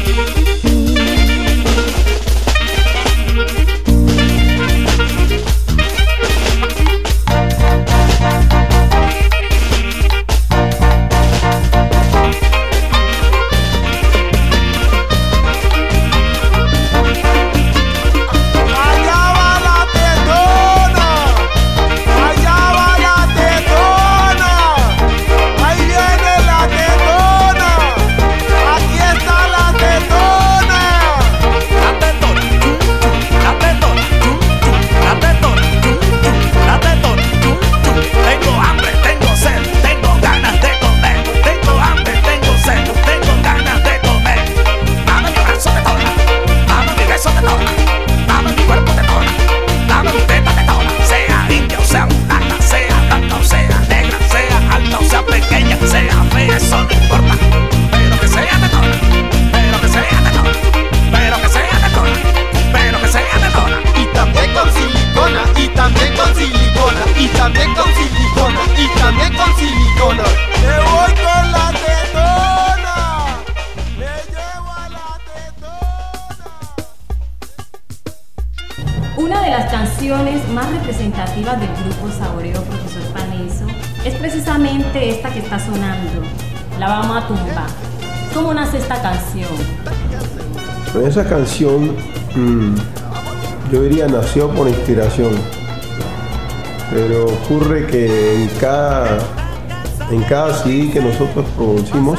Una de las canciones más representativas del grupo Saboreo, profesor Paneso, es precisamente esta que está sonando, La Vamos a Tumbar. ¿Cómo nace esta canción? Bueno, esa canción, mmm, yo diría, nació por inspiración, pero ocurre que en cada, en cada C D que nosotros producimos,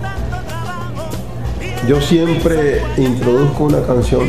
yo siempre introduzco una canción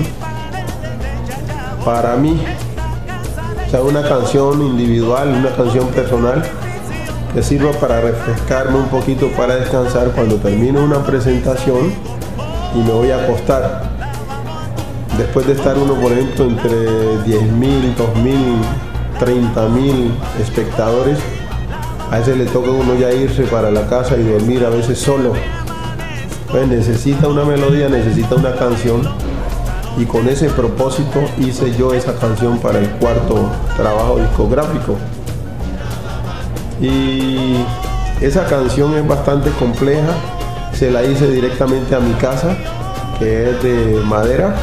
para mí, o sea, una canción individual, una canción personal que sirva para refrescarme un poquito, para descansar cuando termino una presentación y me voy a acostar. Después de estar uno, por ejemplo, entre diez mil, dos mil, treinta mil espectadores, a veces le toca a uno ya irse para la casa y dormir, a veces solo. Pues necesita una melodía, necesita una canción. Y con ese propósito hice yo esa canción para el cuarto trabajo discográfico. Y esa canción es bastante compleja, se la hice directamente a mi casa, que es de madera,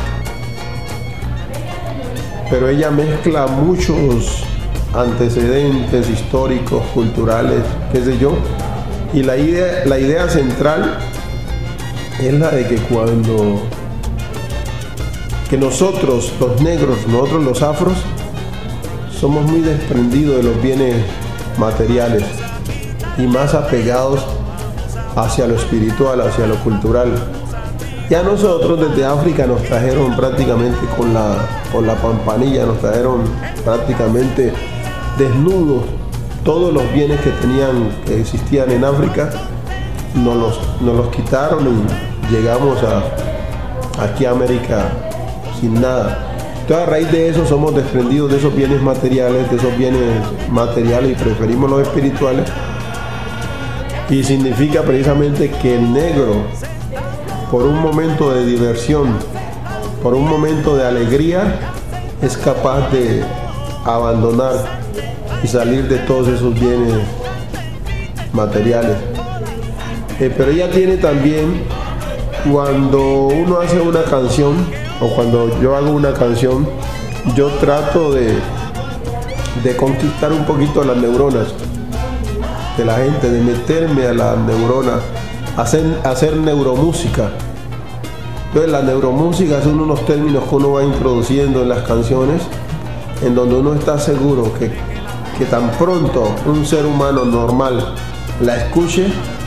pero ella mezcla muchos antecedentes históricos, culturales, qué sé yo, y la idea, la idea central es la de que cuando que nosotros, los negros, nosotros los afros, somos muy desprendidos de los bienes materiales y más apegados hacia lo espiritual, hacia lo cultural. Ya nosotros desde África nos trajeron prácticamente con la, con la pampanilla, nos trajeron prácticamente desnudos. Todos los bienes que tenían, que existían en África, nos los, nos los quitaron y llegamos a, aquí a América sin nada. Entonces, a raíz de eso somos desprendidos de esos bienes materiales, de esos bienes materiales y preferimos los espirituales. Y significa precisamente que el negro, por un momento de diversión, por un momento de alegría, es capaz de abandonar y salir de todos esos bienes materiales. Eh, pero ella tiene también, cuando uno hace una canción, o cuando yo hago una canción, yo trato de, de conquistar un poquito las neuronas de la gente, de meterme a las neuronas, hacer, hacer neuromúsica. Entonces la neuromúsica son unos términos que uno va introduciendo en las canciones, en donde uno está seguro que, que tan pronto un ser humano normal la escuche,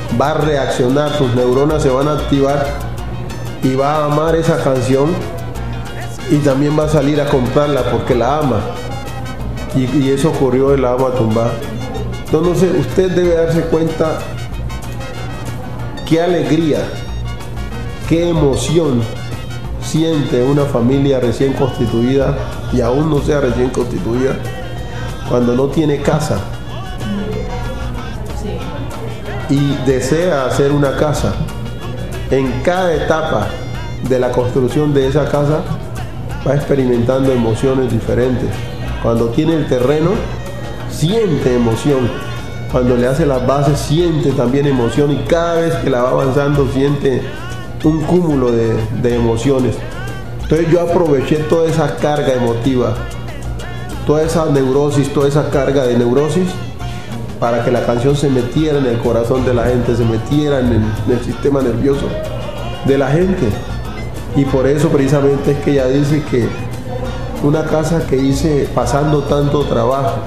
va a reaccionar, sus neuronas se van a activar y va a amar esa canción y también va a salir a comprarla porque la ama. Y, y eso ocurrió en La Vamos a Tumbar. Entonces usted debe darse cuenta qué alegría, qué emoción siente una familia recién constituida y aún no sea recién constituida cuando no tiene casa y desea hacer una casa. En cada etapa de la construcción de esa casa va experimentando emociones diferentes. Cuando tiene el terreno siente emoción, cuando le hace las bases siente también emoción y cada vez que la va avanzando siente un cúmulo de, de emociones. Entonces yo aproveché toda esa carga emotiva, toda esa neurosis, toda esa carga de neurosis para que la canción se metiera en el corazón de la gente, se metiera en el, en el sistema nervioso de la gente. Y por eso precisamente es que ella dice que una casa que hice pasando tanto trabajo,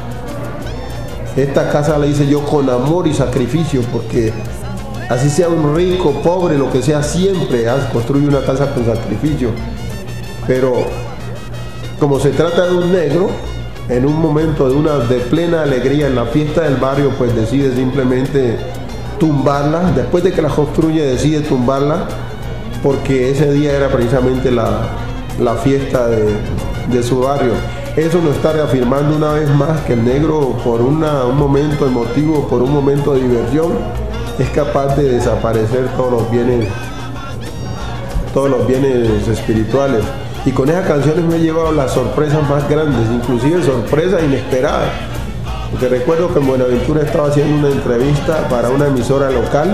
esta casa la hice yo con amor y sacrificio, porque así sea un rico, pobre, lo que sea, siempre construye una casa con sacrificio. Pero como se trata de un negro, en un momento de una de plena alegría en la fiesta del barrio, pues decide simplemente tumbarla. Después de que la construye, decide tumbarla porque ese día era precisamente la, la fiesta de, de su barrio. Eso nos está reafirmando una vez más que el negro, por una, un momento emotivo, por un momento de diversión, es capaz de desaparecer todos los bienes, todos los bienes espirituales. Y con esas canciones me he llevado las sorpresas más grandes, inclusive sorpresas inesperadas. Porque recuerdo que en Buenaventura estaba haciendo una entrevista para una emisora local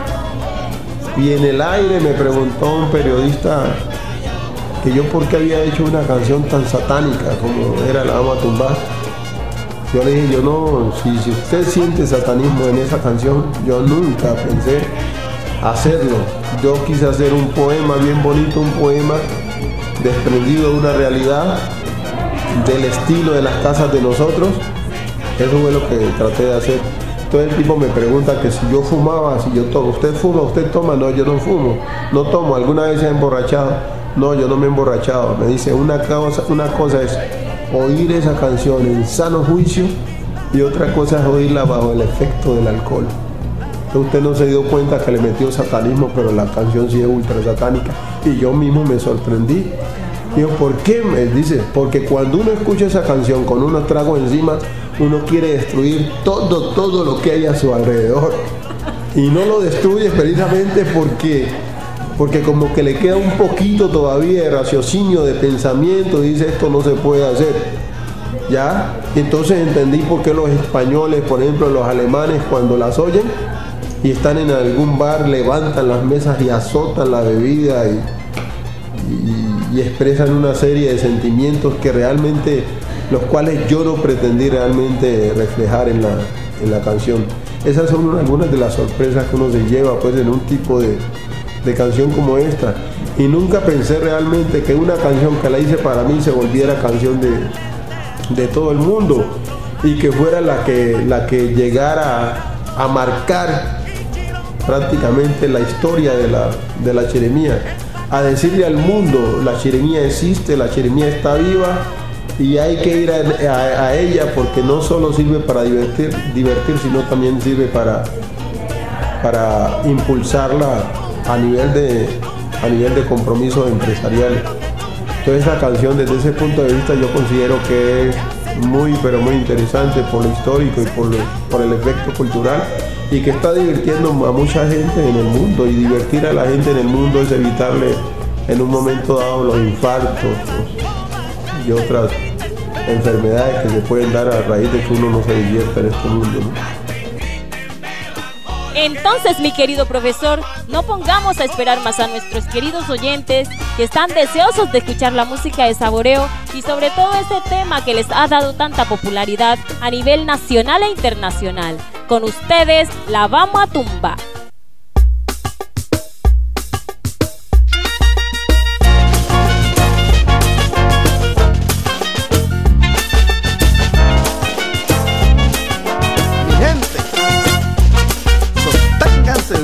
y en el aire me preguntó un periodista que yo por qué había hecho una canción tan satánica como era La Vamos a Tumbar. Yo le dije, yo no, si, si usted siente satanismo en esa canción, yo nunca pensé hacerlo. Yo quise hacer un poema bien bonito, un poema desprendido de una realidad, del estilo de las casas de nosotros. Eso fue lo que traté de hacer. Entonces el tipo me pregunta que si yo fumaba, si yo tomo. ¿Usted fuma? ¿Usted toma? No, yo no fumo, no tomo. ¿Alguna vez se ha emborrachado? No, yo no me he emborrachado. Me dice, una cosa, una cosa es oír esa canción en sano juicio y otra cosa es oírla bajo el efecto del alcohol. Entonces usted no se dio cuenta que le metió satanismo, pero la canción sí es ultra satánica. Y yo mismo me sorprendí. Digo, ¿por qué? Me dice, porque cuando uno escucha esa canción con unos tragos encima, uno quiere destruir todo, todo lo que hay a su alrededor. Y no lo destruye precisamente porque, porque como que le queda un poquito todavía de raciocinio, de pensamiento, y dice, esto no se puede hacer. ¿Ya? Entonces entendí por qué los españoles, por ejemplo, los alemanes, cuando las oyen y están en algún bar, levantan las mesas y azotan la bebida y, y, y expresan una serie de sentimientos que realmente, los cuales yo no pretendí realmente reflejar en la, en la canción. Esas son algunas de las sorpresas que uno se lleva pues en un tipo de, de canción como esta. Y nunca pensé realmente que una canción que la hice para mí se volviera canción de, de todo el mundo y que fuera la que, la que llegara a, a marcar prácticamente la historia de la, de la chirimía, a decirle al mundo, la chirimía existe, la chirimía está viva y hay que ir a, a, a ella porque no solo sirve para divertir, divertir sino también sirve para, para impulsarla a nivel de, a nivel de compromisos empresariales. Entonces esa canción desde ese punto de vista yo considero que es muy pero muy interesante por lo histórico y por, lo, por el efecto cultural y que está divirtiendo a mucha gente en el mundo, y divertir a la gente en el mundo es evitarle en un momento dado los infartos y otras enfermedades que se pueden dar a raíz de que uno no se divierta en este mundo, ¿no? Entonces, mi querido profesor, no pongamos a esperar más a nuestros queridos oyentes que están deseosos de escuchar la música de Saboreo y sobre todo este tema que les ha dado tanta popularidad a nivel nacional e internacional. Con ustedes, La Vamos a Tumbar. Mi gente, sosténganse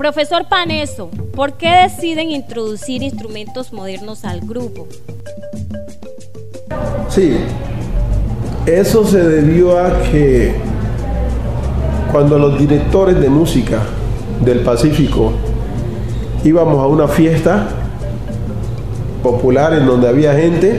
Profesor Paneso, ¿por qué deciden introducir instrumentos modernos al grupo? Sí, eso se debió a que cuando los directores de música del Pacífico íbamos a una fiesta popular en donde había gente,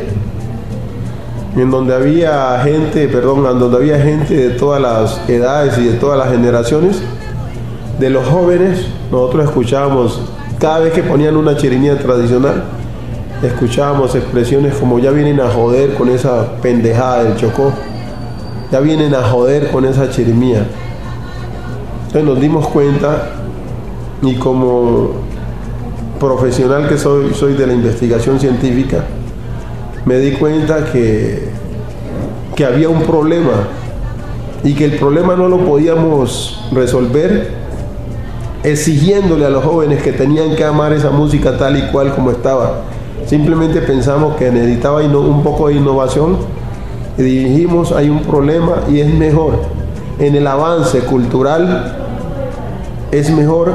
en donde había gente, perdón, en donde había gente de todas las edades y de todas las generaciones, de los jóvenes, nosotros escuchábamos, cada vez que ponían una chirimía tradicional, escuchábamos expresiones como ya vienen a joder con esa pendejada del Chocó, ya vienen a joder con esa chirimía. Entonces nos dimos cuenta, y como profesional que soy, soy de la investigación científica, me di cuenta que, que había un problema y que el problema no lo podíamos resolver exigiéndole a los jóvenes que tenían que amar esa música tal y cual como estaba. Simplemente pensamos que necesitaba un poco de innovación y dijimos, hay un problema y es mejor, en el avance cultural es mejor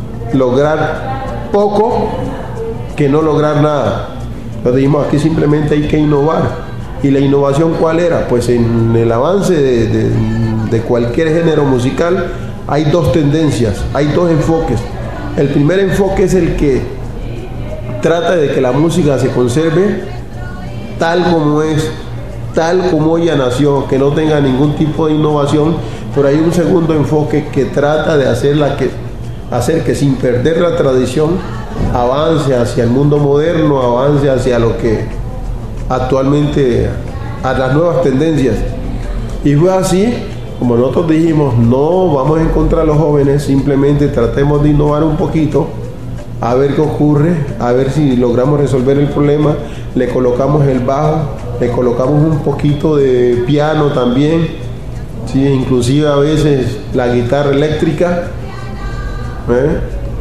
lograr poco que no lograr nada. Entonces dijimos, aquí simplemente hay que innovar. ¿Y la innovación cuál era? Pues en el avance de, de, de cualquier género musical hay dos tendencias, hay dos enfoques. El primer enfoque es el que trata de que la música se conserve tal como es, tal como ella nació, que no tenga ningún tipo de innovación, pero hay un segundo enfoque que trata de hacerla que, hacer que sin perder la tradición avance hacia el mundo moderno, avance hacia lo que actualmente, a las nuevas tendencias. Y fue así, como nosotros dijimos, no vamos a encontrar a los jóvenes, simplemente tratemos de innovar un poquito, a ver qué ocurre, a ver si logramos resolver el problema. Le colocamos el bajo, le colocamos un poquito de piano también, ¿sí? Inclusive a veces la guitarra eléctrica, ¿eh?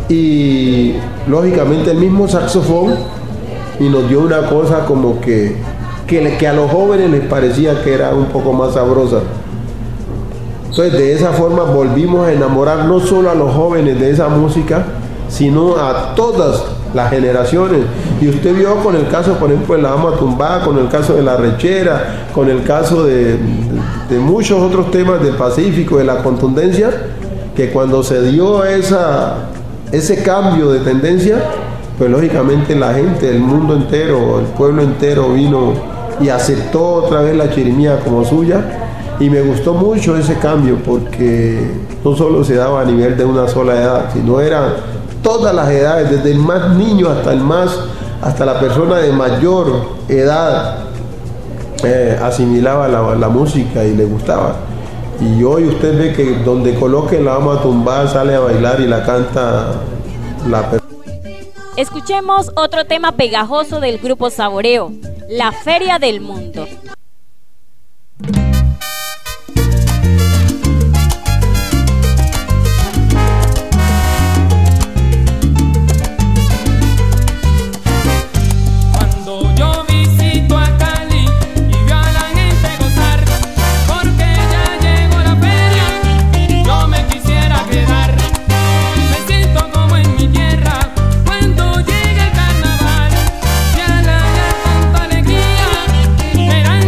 Y lógicamente el mismo saxofón, y nos dio una cosa como que, que, que a los jóvenes les parecía que era un poco más sabrosa. Entonces de esa forma volvimos a enamorar no solo a los jóvenes de esa música, sino a todas las generaciones. Y usted vio con el caso, por ejemplo, de la Dama Tumbada, con el caso de la Rechera, con el caso de, de, de muchos otros temas del Pacífico, de la contundencia, que cuando se dio esa, ese cambio de tendencia, pues lógicamente la gente, el mundo entero, el pueblo entero vino y aceptó otra vez la chirimía como suya. Y me gustó mucho ese cambio porque no solo se daba a nivel de una sola edad, sino eran todas las edades, desde el más niño hasta el más, hasta la persona de mayor edad, eh, asimilaba la, la música y le gustaba. Y hoy usted ve que donde coloque la Dama Tumbada sale a bailar y la canta la persona. Escuchemos otro tema pegajoso del grupo Saboreo, la Feria del Mundo. Será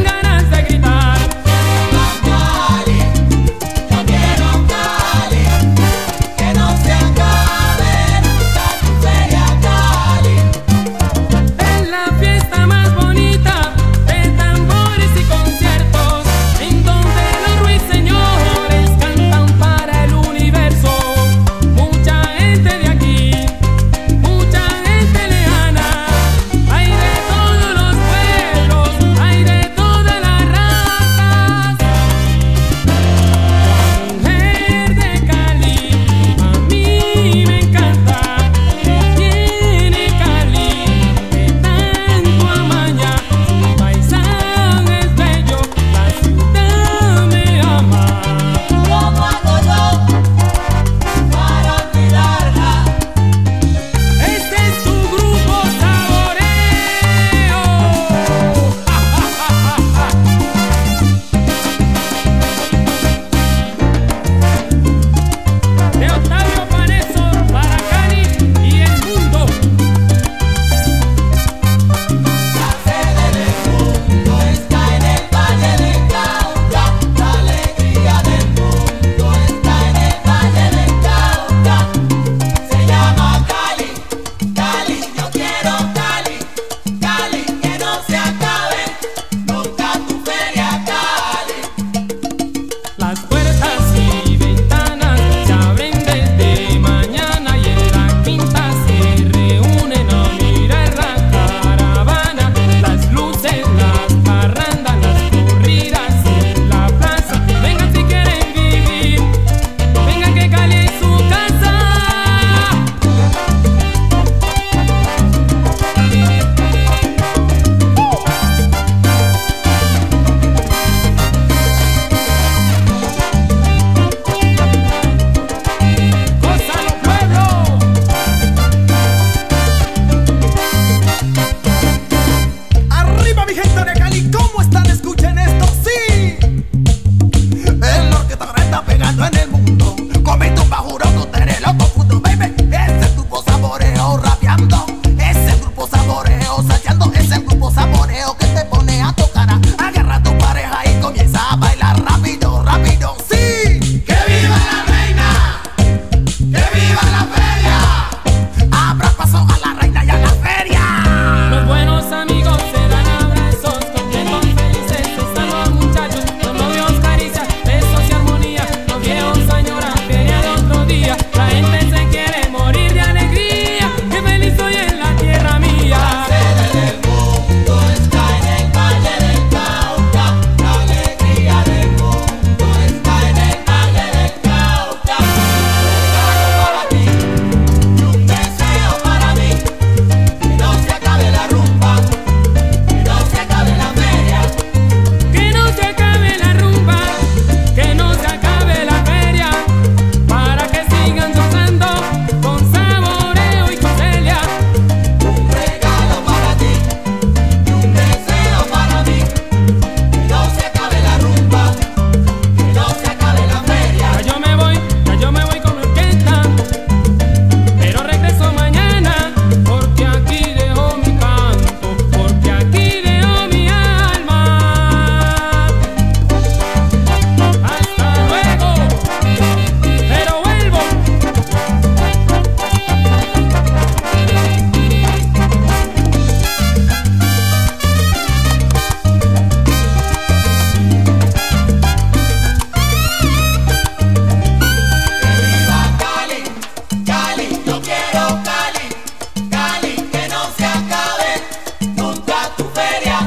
borrachando es el grupo Saboreo que te pone a tocar. Agarra a tu pareja y comienza a bailar rápido, rápido, sí. ¡Que viva la reina! ¡Que viva la feria! Abra paso a la reina y a la feria. Los buenos amigos se dan abrazos, contentos, felices, están los muchachos, los novios caricias, besos y armonía, los viejos añoran feria de otro día, la gente se quiere morir de alegría, que feliz soy en la tierra mía. La sede del mundo está en el Valle del Cauca, la alegría del mundo está en el Valle del Cauca. Un regalo para ti y un deseo para mí, que no se acabe la rumba, que no se acabe la feria. Que no se acabe la rumba, que no se acabe la feria, para que sigan gozando con Saboreo y con Celia. Un regalo para ti y un deseo para mí, que no se acabe la rumba, que no se acabe la feria. Ya yo me voy, ya yo me voy con mi orquesta, pero regreso mañana, porque aquí dejo mi canto, porque aquí dejo mi alma. Hasta luego, pero vuelvo. Viva Cali, Cali, yo quiero Cali, Cali, que no se acabe nunca tu feria.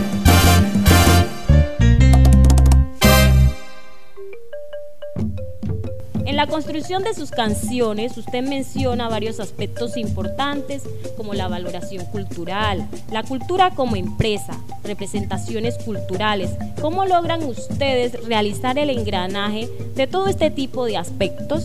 En la construcción de sus canciones, usted menciona varios aspectos importantes como la valoración cultural, la cultura como empresa, representaciones culturales. ¿Cómo logran ustedes realizar el engranaje de todo este tipo de aspectos?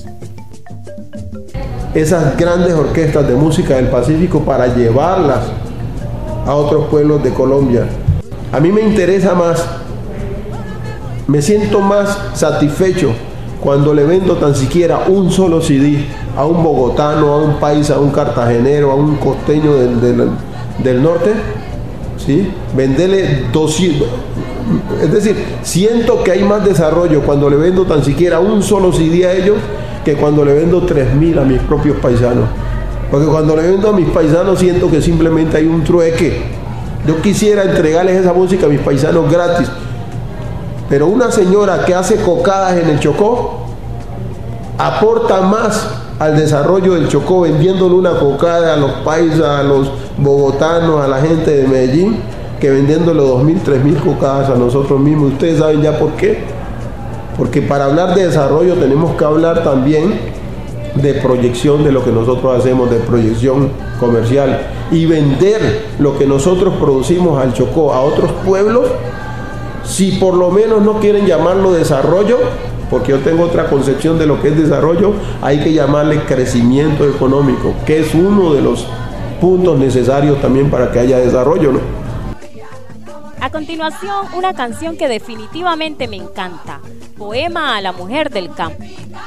Esas grandes orquestas de música del Pacífico para llevarlas a otros pueblos de Colombia. A mí me interesa más, me siento más satisfecho cuando le vendo tan siquiera un solo C D a un bogotano, a un paisa, a un cartagenero, a un costeño del, del, del norte, ¿sí? Venderle doscientos, es decir, siento que hay más desarrollo cuando le vendo tan siquiera un solo C D a ellos que cuando le vendo tres mil a mis propios paisanos. Porque cuando le vendo a mis paisanos siento que simplemente hay un trueque. Yo quisiera entregarles esa música a mis paisanos gratis, pero una señora que hace cocadas en el Chocó aporta más al desarrollo del Chocó vendiéndole una cocada a los paisas, a los bogotanos, a la gente de Medellín, que vendiéndole dos mil, tres mil cocadas a nosotros mismos. Ustedes saben ya por qué. Porque para hablar de desarrollo tenemos que hablar también de proyección de lo que nosotros hacemos, de proyección comercial, y vender lo que nosotros producimos al Chocó a otros pueblos. Si por lo menos no quieren llamarlo desarrollo, porque yo tengo otra concepción de lo que es desarrollo, hay que llamarle crecimiento económico, que es uno de los puntos necesarios también para que haya desarrollo, ¿no? A continuación, una canción que definitivamente me encanta, Poema a la mujer del campo.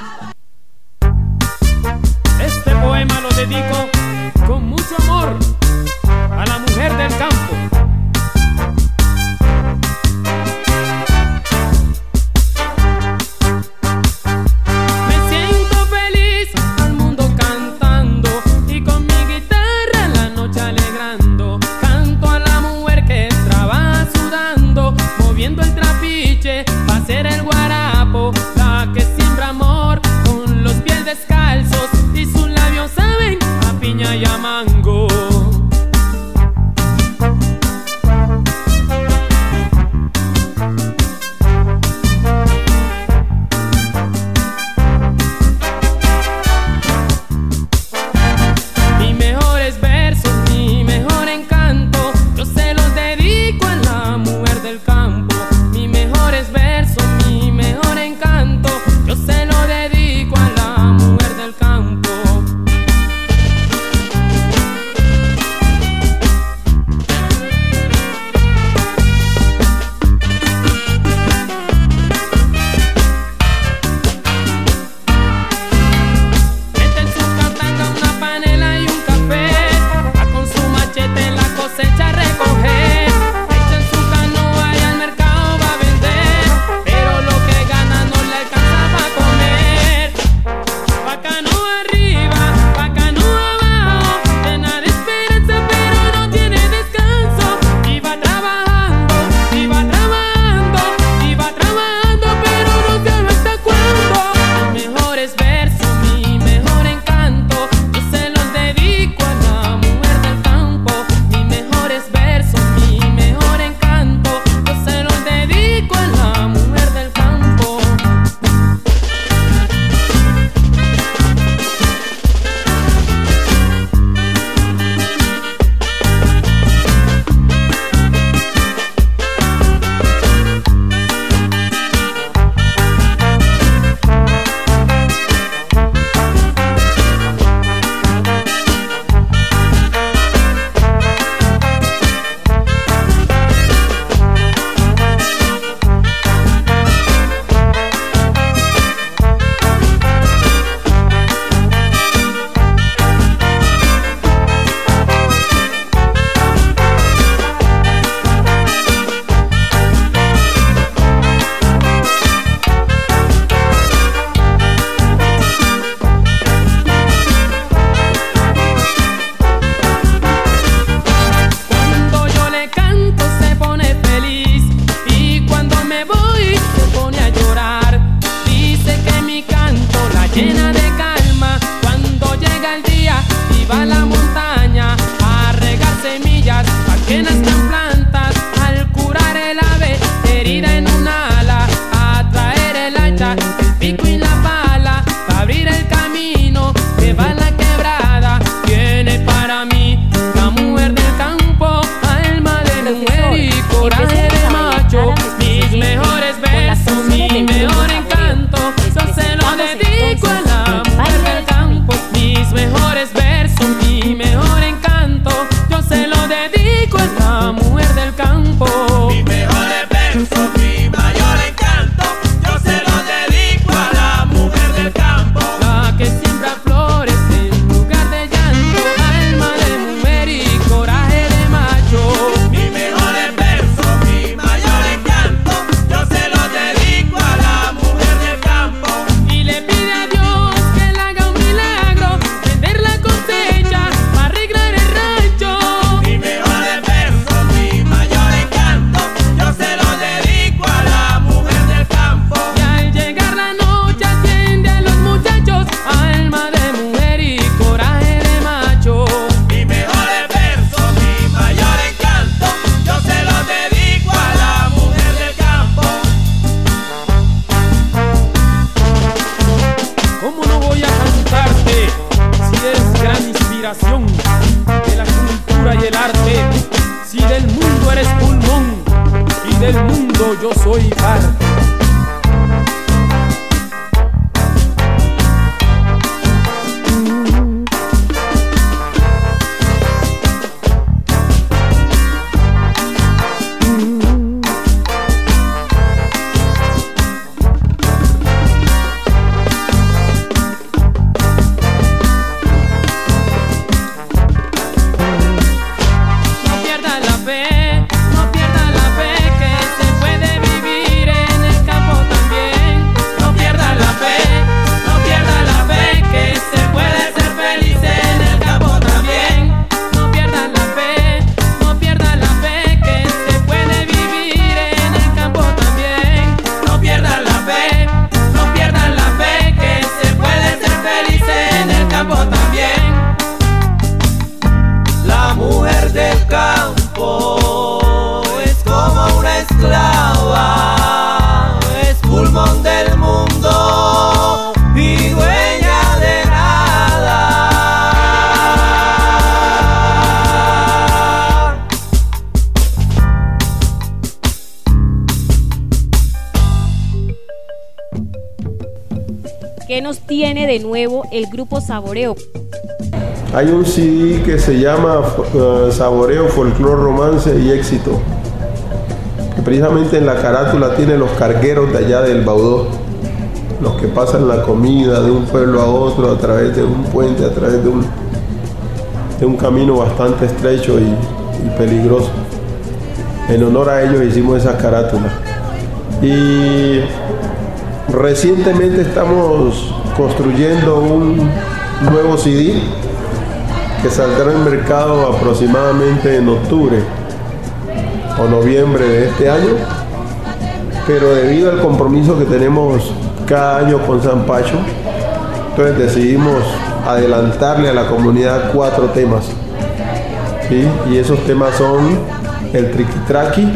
Este poema lo dedico con mucho amor a la mujer del campo. Me siento feliz al mundo cantando y con mi guitarra la noche alegrando. Canto a la mujer que trabaja sudando, moviendo el trapiche para hacer el guarapo, la que siembra amor con los pies descalzos y sus labios saben a piña y a mango. Mis mejores versos, mi mejor encanto, yo se los dedico a la mujer del campo. Mi que nazcan plantas al curar el ave herida en un ala, a traer el hacha, el pico y la pala, para abrir el camino que va a la quebrada. Viene para mí la mujer del campo, alma de mujer y coraje de macho. Mis mejores versos, mi mejor encanto, yo se lo dedico a la mujer del campo. Mis mejores versos, mi mejor encanto, yo se lo dedico a la mujer del campo. Mis mejores versos, mi mayor encanto, yo se lo dedico a la mujer del campo. La que siembra flores en lugar de llanto, alma de mujer y coraje de macho. Mis mejores versos, mi mayor encanto, yo se lo dedico a la mujer del campo. Y le pide a Dios que le haga un milagro, vender la cosecha para arreglar el rancho. Mis mejores versos, mi mayor encanto, yo se lo dedico a la mujer del campo. Y al llegar la noche atiende a los muchachos, alma de mujer y coraje de macho. Mis mejores versos, mi mayor encanto, yo se lo dedico a la mujer del campo. ¿Cómo no voy a cantarte si eres gran inspiración de la cultura y el arte? Si del mundo eres pulmón y del mundo yo soy parte. No pierda la fe, no pierda la fe, que se puede vivir en el campo también. No pierda la fe, no pierda la fe, que se puede ser feliz en el campo también. No pierda la fe, no pierda la fe, que se puede vivir en el campo también. No pierda la fe, no pierda la fe, que se puede ser feliz en el campo también. La mujer del campo es como una esclava, es pulmón del mundo y dueña de nada. ¿Qué nos tiene de nuevo el grupo Saboreo? Hay un C D que se llama uh, Saboreo, Folclor, Romance y Éxito, que precisamente en la carátula tiene los cargueros de allá del Baudó, los que pasan la comida de un pueblo a otro a través de un puente, a través de un, de un camino bastante estrecho y, y peligroso. En honor a ellos hicimos esa carátula. Y recientemente estamos construyendo un nuevo C D que saldrá en el mercado aproximadamente en octubre o noviembre de este año, pero debido al compromiso que tenemos cada año con San Pacho, entonces decidimos adelantarle a la comunidad cuatro temas, ¿sí? Y esos temas son el triquitraqui,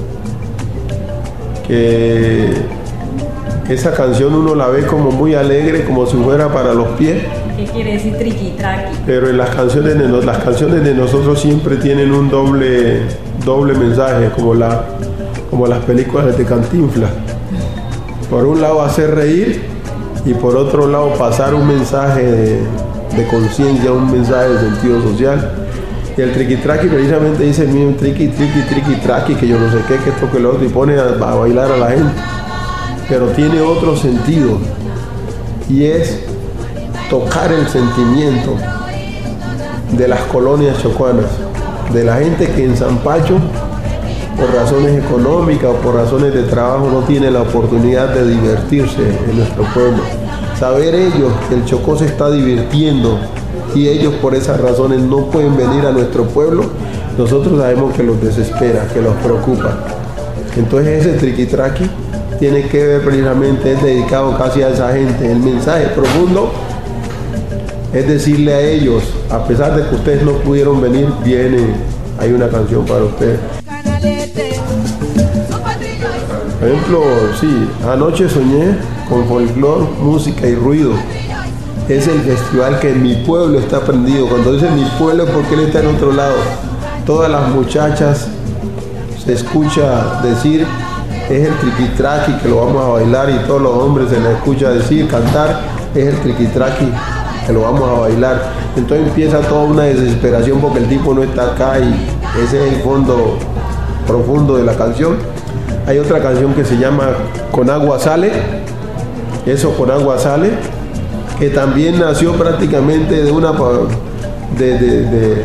que esa canción uno la ve como muy alegre, como si fuera para los pies. ¿Qué quiere decir triqui-traqui? Pero en las canciones de, no- las canciones de nosotros siempre tienen un doble, doble mensaje, como, la, como las películas de Cantinflas. Por un lado hacer reír y por otro lado pasar un mensaje de, de conciencia, un mensaje de sentido social. Y el triqui-traqui precisamente dice, miren, triqui, triqui, triqui, traqui, que yo no sé qué, que esto, que lo otro, y pone a, a bailar a la gente. Pero tiene otro sentido, y es tocar el sentimiento de las colonias chocuanas, de la gente que en San Pacho, por razones económicas o por razones de trabajo, no tiene la oportunidad de divertirse en nuestro pueblo. Saber ellos que el Chocó se está divirtiendo y ellos por esas razones no pueden venir a nuestro pueblo, nosotros sabemos que los desespera, que los preocupa. Entonces ese triqui-traqui tiene que ver precisamente, es dedicado casi a esa gente. El mensaje profundo es decirle a ellos, a pesar de que ustedes no pudieron venir, viene hay una canción para ustedes. Por ejemplo, sí, anoche soñé con folclor, música y ruido. Es el festival que en mi pueblo está prendido. Cuando dice mi pueblo es porque él está en otro lado. Todas las muchachas se escucha decir, es el triquitraqui que lo vamos a bailar, y todos los hombres se les escucha decir, cantar, es el triquitraqui que lo vamos a bailar. Entonces empieza toda una desesperación porque el tipo no está acá, y ese es el fondo profundo de la canción. Hay otra canción que se llama Con agua sale, eso con agua sale, que también nació prácticamente de una de, de, de,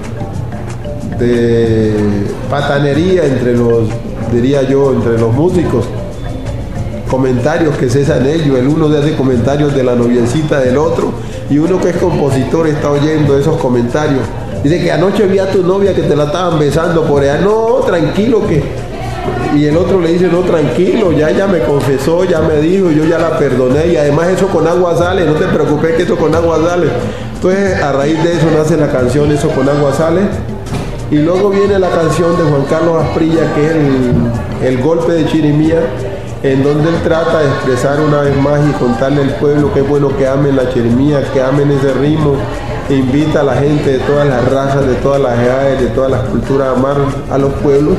de patanería entre los, diría yo, entre los músicos. Comentarios que cesan ellos, el uno hace comentarios de la noviecita del otro, y uno que es compositor está oyendo esos comentarios. Dice que anoche vi a tu novia que te la estaban besando por allá. No, tranquilo que... Y el otro le dice, no, tranquilo, ya ella me confesó, ya me dijo, yo ya la perdoné, y además eso con agua sale, no te preocupes que eso con agua sale. Entonces a raíz de eso nace la canción Eso con agua sale. Y luego viene la canción de Juan Carlos Asprilla, que es el, el golpe de Chirimía, en donde él trata de expresar una vez más y contarle al pueblo que es bueno que amen la chirimía, que amen ese ritmo, e invita a la gente de todas las razas, de todas las edades, de todas las culturas a amar a los pueblos.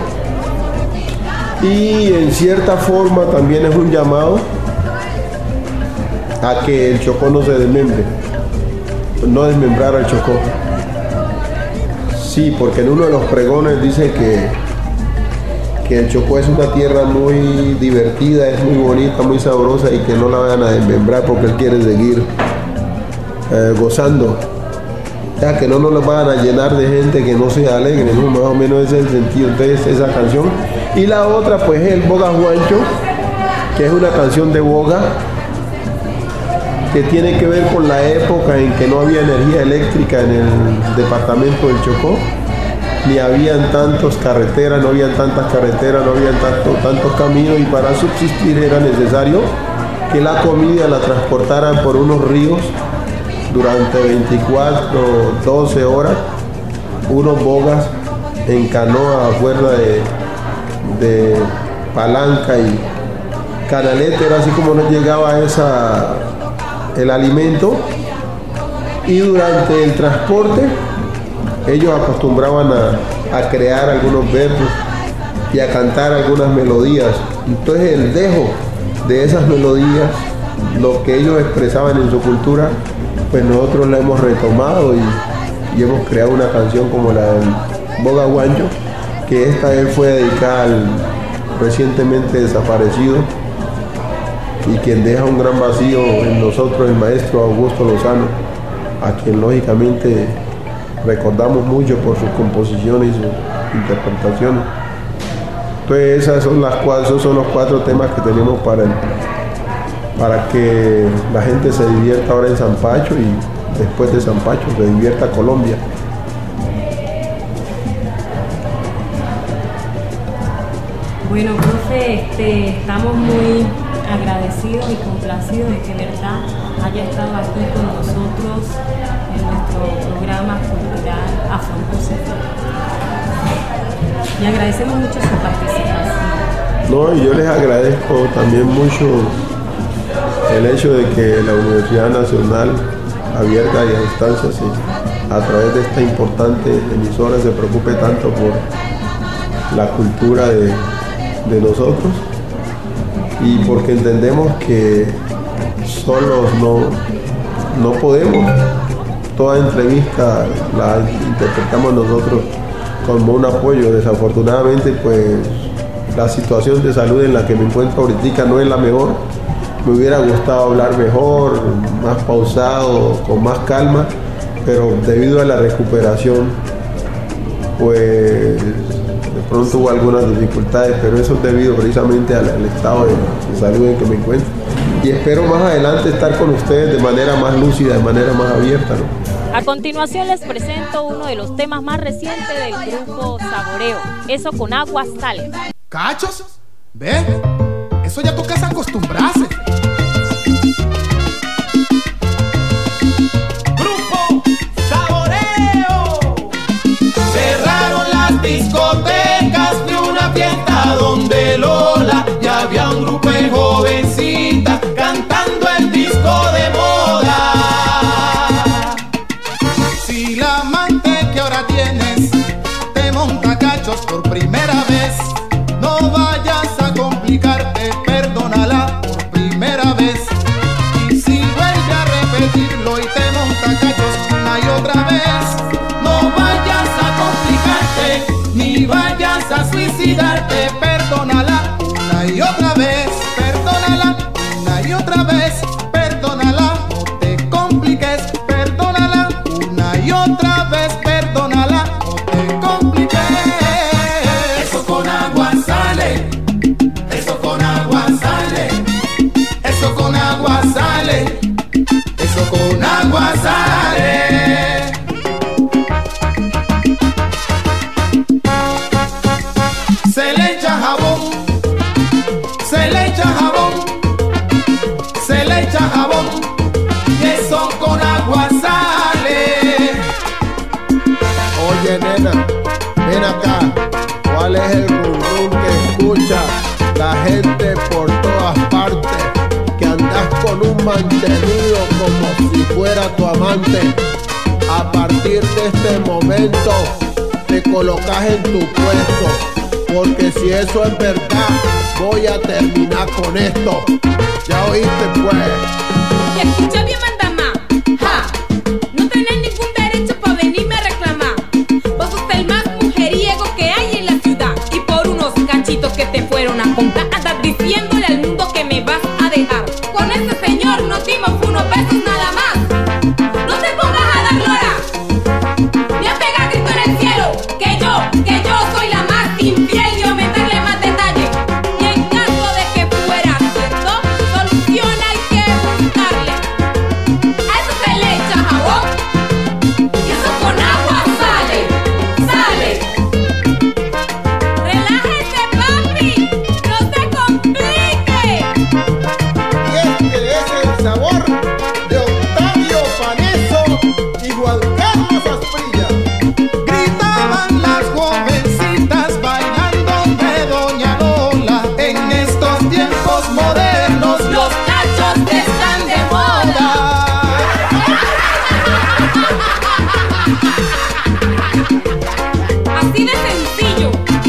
Y en cierta forma también es un llamado a que el Chocó no se desmembre, no desmembrar al Chocó. Sí, porque en uno de los pregones dice que, que el Chocó es una tierra muy divertida, es muy bonita, muy sabrosa, y que no la van a desmembrar porque él quiere seguir eh, gozando. O sea, que no nos lo van a llenar de gente que no sea alegre, ¿no? Más o menos ese es el sentido de esa canción. Y la otra pues es el Boga Huancho, que es una canción de boga, que tiene que ver con la época en que no había energía eléctrica en el departamento del Chocó, ni habían tantas carreteras, no habían tantas carreteras, no habían tanto, tantos caminos, y para subsistir era necesario que la comida la transportaran por unos ríos durante veinticuatro, doce horas, unos bogas en canoa a fuerza de, de palanca y canalete, era así como nos llegaba esa, el alimento. Y durante el transporte ellos acostumbraban a, a crear algunos versos y a cantar algunas melodías. Entonces el dejo de esas melodías, lo que ellos expresaban en su cultura, pues nosotros la hemos retomado y, y hemos creado una canción como la del Boga Huancho, que esta vez fue dedicada al recientemente desaparecido y quien deja un gran vacío en nosotros, el maestro Augusto Lozano, a quien lógicamente recordamos mucho por sus composiciones y sus interpretaciones. Entonces esas son las cuatro, esos son los cuatro temas que tenemos para el para que la gente se divierta ahora en San Pacho, y después de San Pacho se divierta Colombia. Bueno, profe, este, estamos muy agradecidos y complacidos de que verdad haya estado aquí con nosotros en nuestro programa cultural Afromúsica. Y agradecemos mucho su participación. No, y yo les agradezco también mucho el hecho de que la Universidad Nacional, abierta y a distancia, sí, a través de esta importante emisora, se preocupe tanto por la cultura de, de nosotros, y porque entendemos que solos no, no podemos. Toda entrevista la interpretamos nosotros como un apoyo. Desafortunadamente, pues la situación de salud en la que me encuentro ahorita no es la mejor. Me hubiera gustado hablar mejor, más pausado, con más calma, pero debido a la recuperación, pues de pronto hubo algunas dificultades, pero eso es debido precisamente al, al estado de, de salud en que me encuentro. Y espero más adelante estar con ustedes de manera más lúcida, de manera más abierta, ¿no? A continuación les presento uno de los temas más recientes del grupo Saboreo, Eso con agua sale. ¿Cachos? ¿Ve? Eso ya toca acostumbrarse. Grupo Saboreo. Cerraron las a donde Lola y había un grupo de jovencitas cantando el disco de moda. Si la amante que ahora tienes te monta cachos por primera vez, no vayas a complicarte, perdónala por primera vez. Y si vuelve a repetirlo y te monta cachos una y otra vez, no vayas a complicarte ni vayas a suicidarte, perdónala una y otra vez, perdónala una y otra vez, perdónala, no te compliques, perdónala una y otra vez, perdónala, no te compliques. Eso con agua sale, eso con agua sale, eso con agua sale, eso con agua sale. Se le echa jabón, se le echa jabón, se le echa jabón, y eso con agua sale. Oye, nena, ven acá. ¿Cuál es el rum rum que escucha la gente por todas partes? Que andas con un mantenido como si fuera tu amante. A partir de este momento te colocas en tu puesto, porque si eso es verdad, voy a terminar con esto. Ya oíste, pues. Escucha bien, mandamá. Ja, no tenés ningún derecho para venirme a reclamar. Vos sos el más mujeriego que hay en la ciudad, y por unos cachitos que te fueron a contar andas diciéndole al mundo que me vas a dejar. Con este señor nos dimos unos besos nada más. No te pongas a dar lora ni a pegar grito en el cielo, que yo, que yo soy la más infiel, y aumentarle más detalles. Y en caso de que fuera cierto, solución hay que buscarle. A eso se le echa jabón, y eso con agua sale, sale. Relájese, papi, no se complique. Y este es el sabor de Octavio Paneso y Juan Carlos Asprilla. Gritaban las jovencitas bailando de Doña Lola. En estos tiempos modernos Los cachos están de moda. Así de sencillo.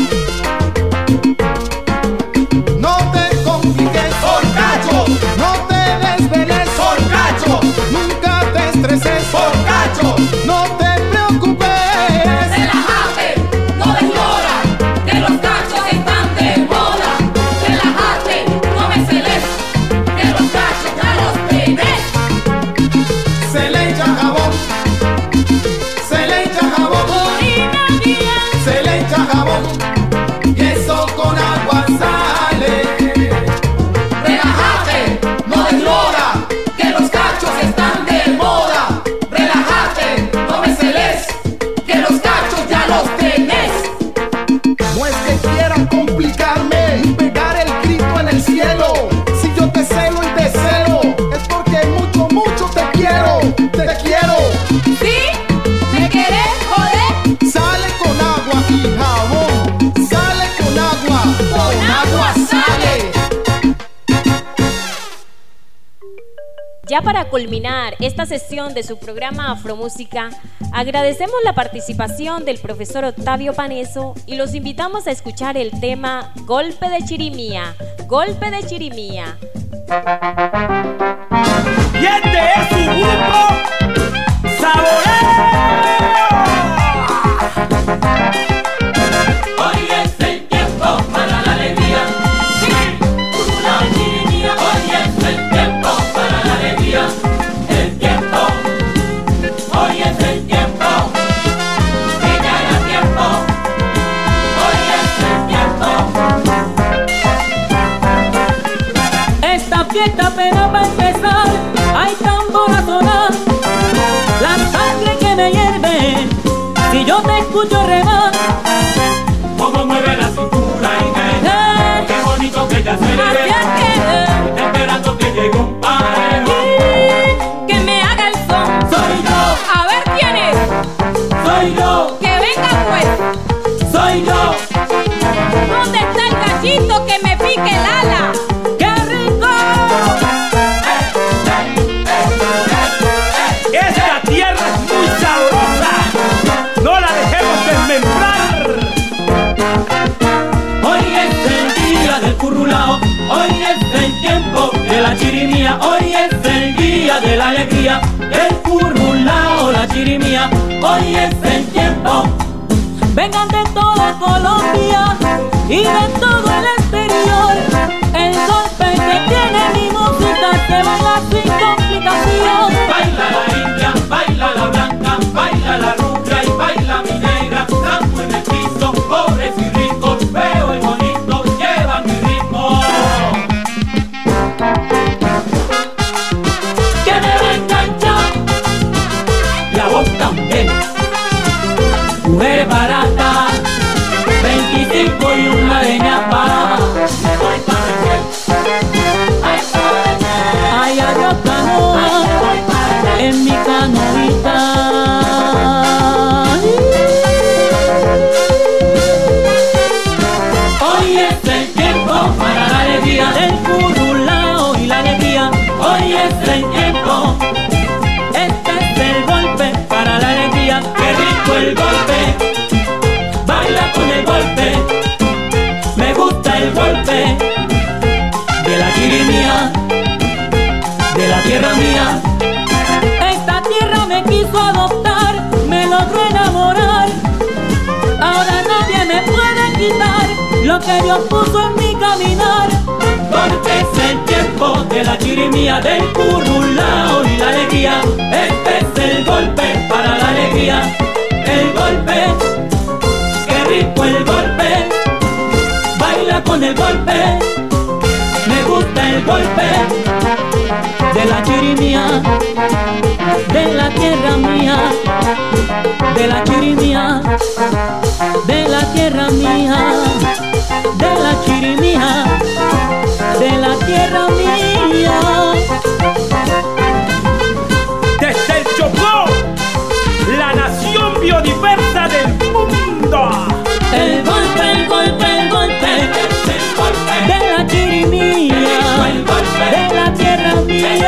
No te compliques, por cacho, no te desveles, por cacho, nunca te estreses, por cacho. no te preocupes. Relájate, no desmora, que los cachos están de moda. Relájate, no me celes, que los cachos ya los tenés. Se le echa jabón, se le echa jabón, Morina mía, se le echa jabón, y eso con agua sale. Relájate, no deslora, que los cachos están de moda. Relájate, no me celes, que los cachos ya los tenés. No es que quiera complicarme y pegar el grito en el cielo. Si yo te celo y te celo, es porque mucho, mucho te quiero, te quiero. ¿sí? ¿Me querés joder? Sale con agua y jabón, sale con agua, Con agua sale. Ya para culminar esta sesión de su programa Afromúsica, agradecemos la participación del profesor Octavio Paneso y los invitamos a escuchar el tema Golpe de Chirimía, Golpe de Chirimía. Y este es su grupo Saboreo. Hoy es el tiempo para la alegría. Una chirimía. Hoy es el tiempo para la alegría. El tiempo. Hoy es el tiempo. Que ya era tiempo. Hoy es el tiempo. Esta fiesta apenas va a empezar, hay tambor a sonar, la sangre que me hierve, si yo te escucho remar. Cómo mueve la cintura y cae. Eh, Qué bonito que ella se le así ve. es que, Esperando que llegue un parejo. eh, que me haga el son. Soy yo, A ver quién es. soy yo, Que venga pues. soy yo. ¿Dónde está el cachorro? currulao. Hoy es el tiempo de la chirimía, hoy es el día de la alegría. El currulao, la chirimía, hoy es el tiempo. Vengan de toda Colombia y de todo el exterior. El golpe que tiene mi música se baila sin complicación. Baila la india, baila la blanca, baila la rubia y baila mi negra. Blanco en el piso, pobres y ricos, feo y bonito, llevan mi ritmo. Que me va a enganchar la voz también. Mujer barata, veinticinco y una leña para. Me voy para el ay, ay, yo canoa en mi canoita. Hoy es el tiempo para la alegría del currulao y la alegría. Hoy es el tiempo. Este es el golpe para la alegría. Qué rico el golpe. Baila con el golpe. Me gusta el golpe de la chirimía, de la tierra mía. Esta tierra me quiso adoptar, me logró enamorar. Ahora nadie me puede quitar lo que Dios puso en mi caminar. Porque es el tiempo de la chirimía, del currulao y la alegría. Este es el golpe para la alegría. El golpe, qué rico el golpe. Baila con el golpe. Me gusta el golpe de la chirimía, de la tierra mía, de la chirimía, de la tierra mía, de la chirimía, de la tierra mía. Desde el Chocó, la nación biodiversa del mundo. El golpe, el golpe, el golpe, el golpe de la chirimía, el golpe de la tierra mía.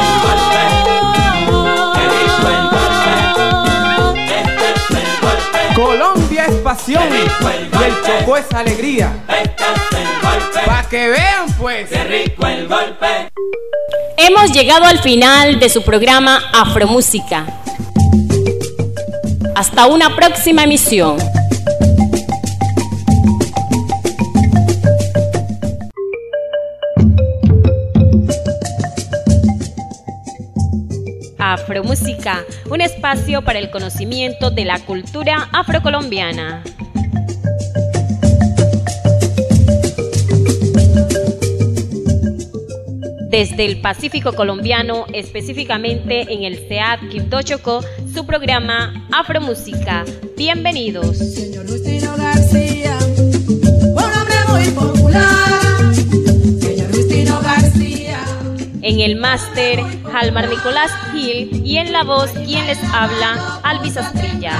Colombia es pasión y el Chocó es alegría. Pa' que vean pues. Qué rico el golpe. Hemos llegado al final de su programa Afromúsica. Hasta una próxima emisión. Afromúsica, un espacio para el conocimiento de la cultura afrocolombiana. Desde el Pacífico colombiano, específicamente en el C E A D Quibdó Chocó, su programa Afromúsica. Bienvenidos. Señor Justino García, un hombre muy popular. Señor Justino García. En el máster, Jalmar Nicolás Gil, y en la voz, quien les habla, Alvis Astrilla.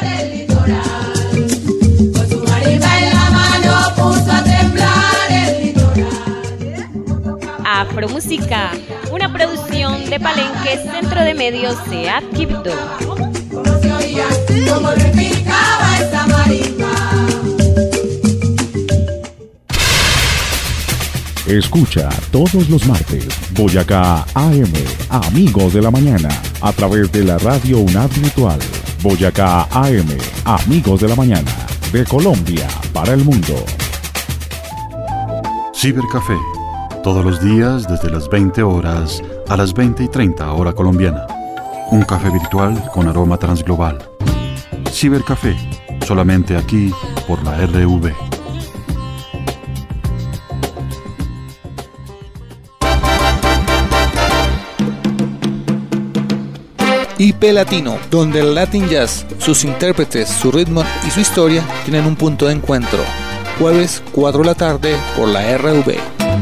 Con su marimba en la mano puso a temblar el litoral. Afromúsica, una producción de Palenque, Centro de Medios C E A D Quibdó. Como se oía, como repicaba esa marimba. Escucha todos los martes Boyacá A M, Amigos de la Mañana, a través de la radio UNAD Virtual. Boyacá A M, Amigos de la Mañana, de Colombia para el mundo. Cibercafé, todos los días desde las veinte horas a las veinte y treinta hora colombiana. Un café virtual con aroma transglobal. Cibercafé, solamente aquí por la R V. I P Latino, donde el Latin Jazz, sus intérpretes, su ritmo y su historia tienen un punto de encuentro. Jueves, cuatro de la tarde, por la R V.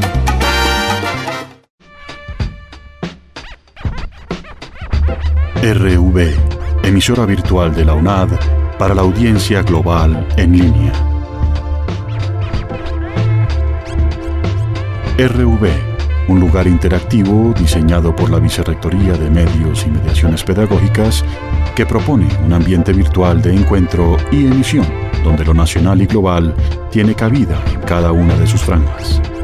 R V, emisora virtual de la UNAD para la audiencia global en línea. R V, un lugar interactivo diseñado por la Vicerrectoría de Medios y Mediaciones Pedagógicas que propone un ambiente virtual de encuentro y emisión donde lo nacional y global tiene cabida en cada una de sus franjas.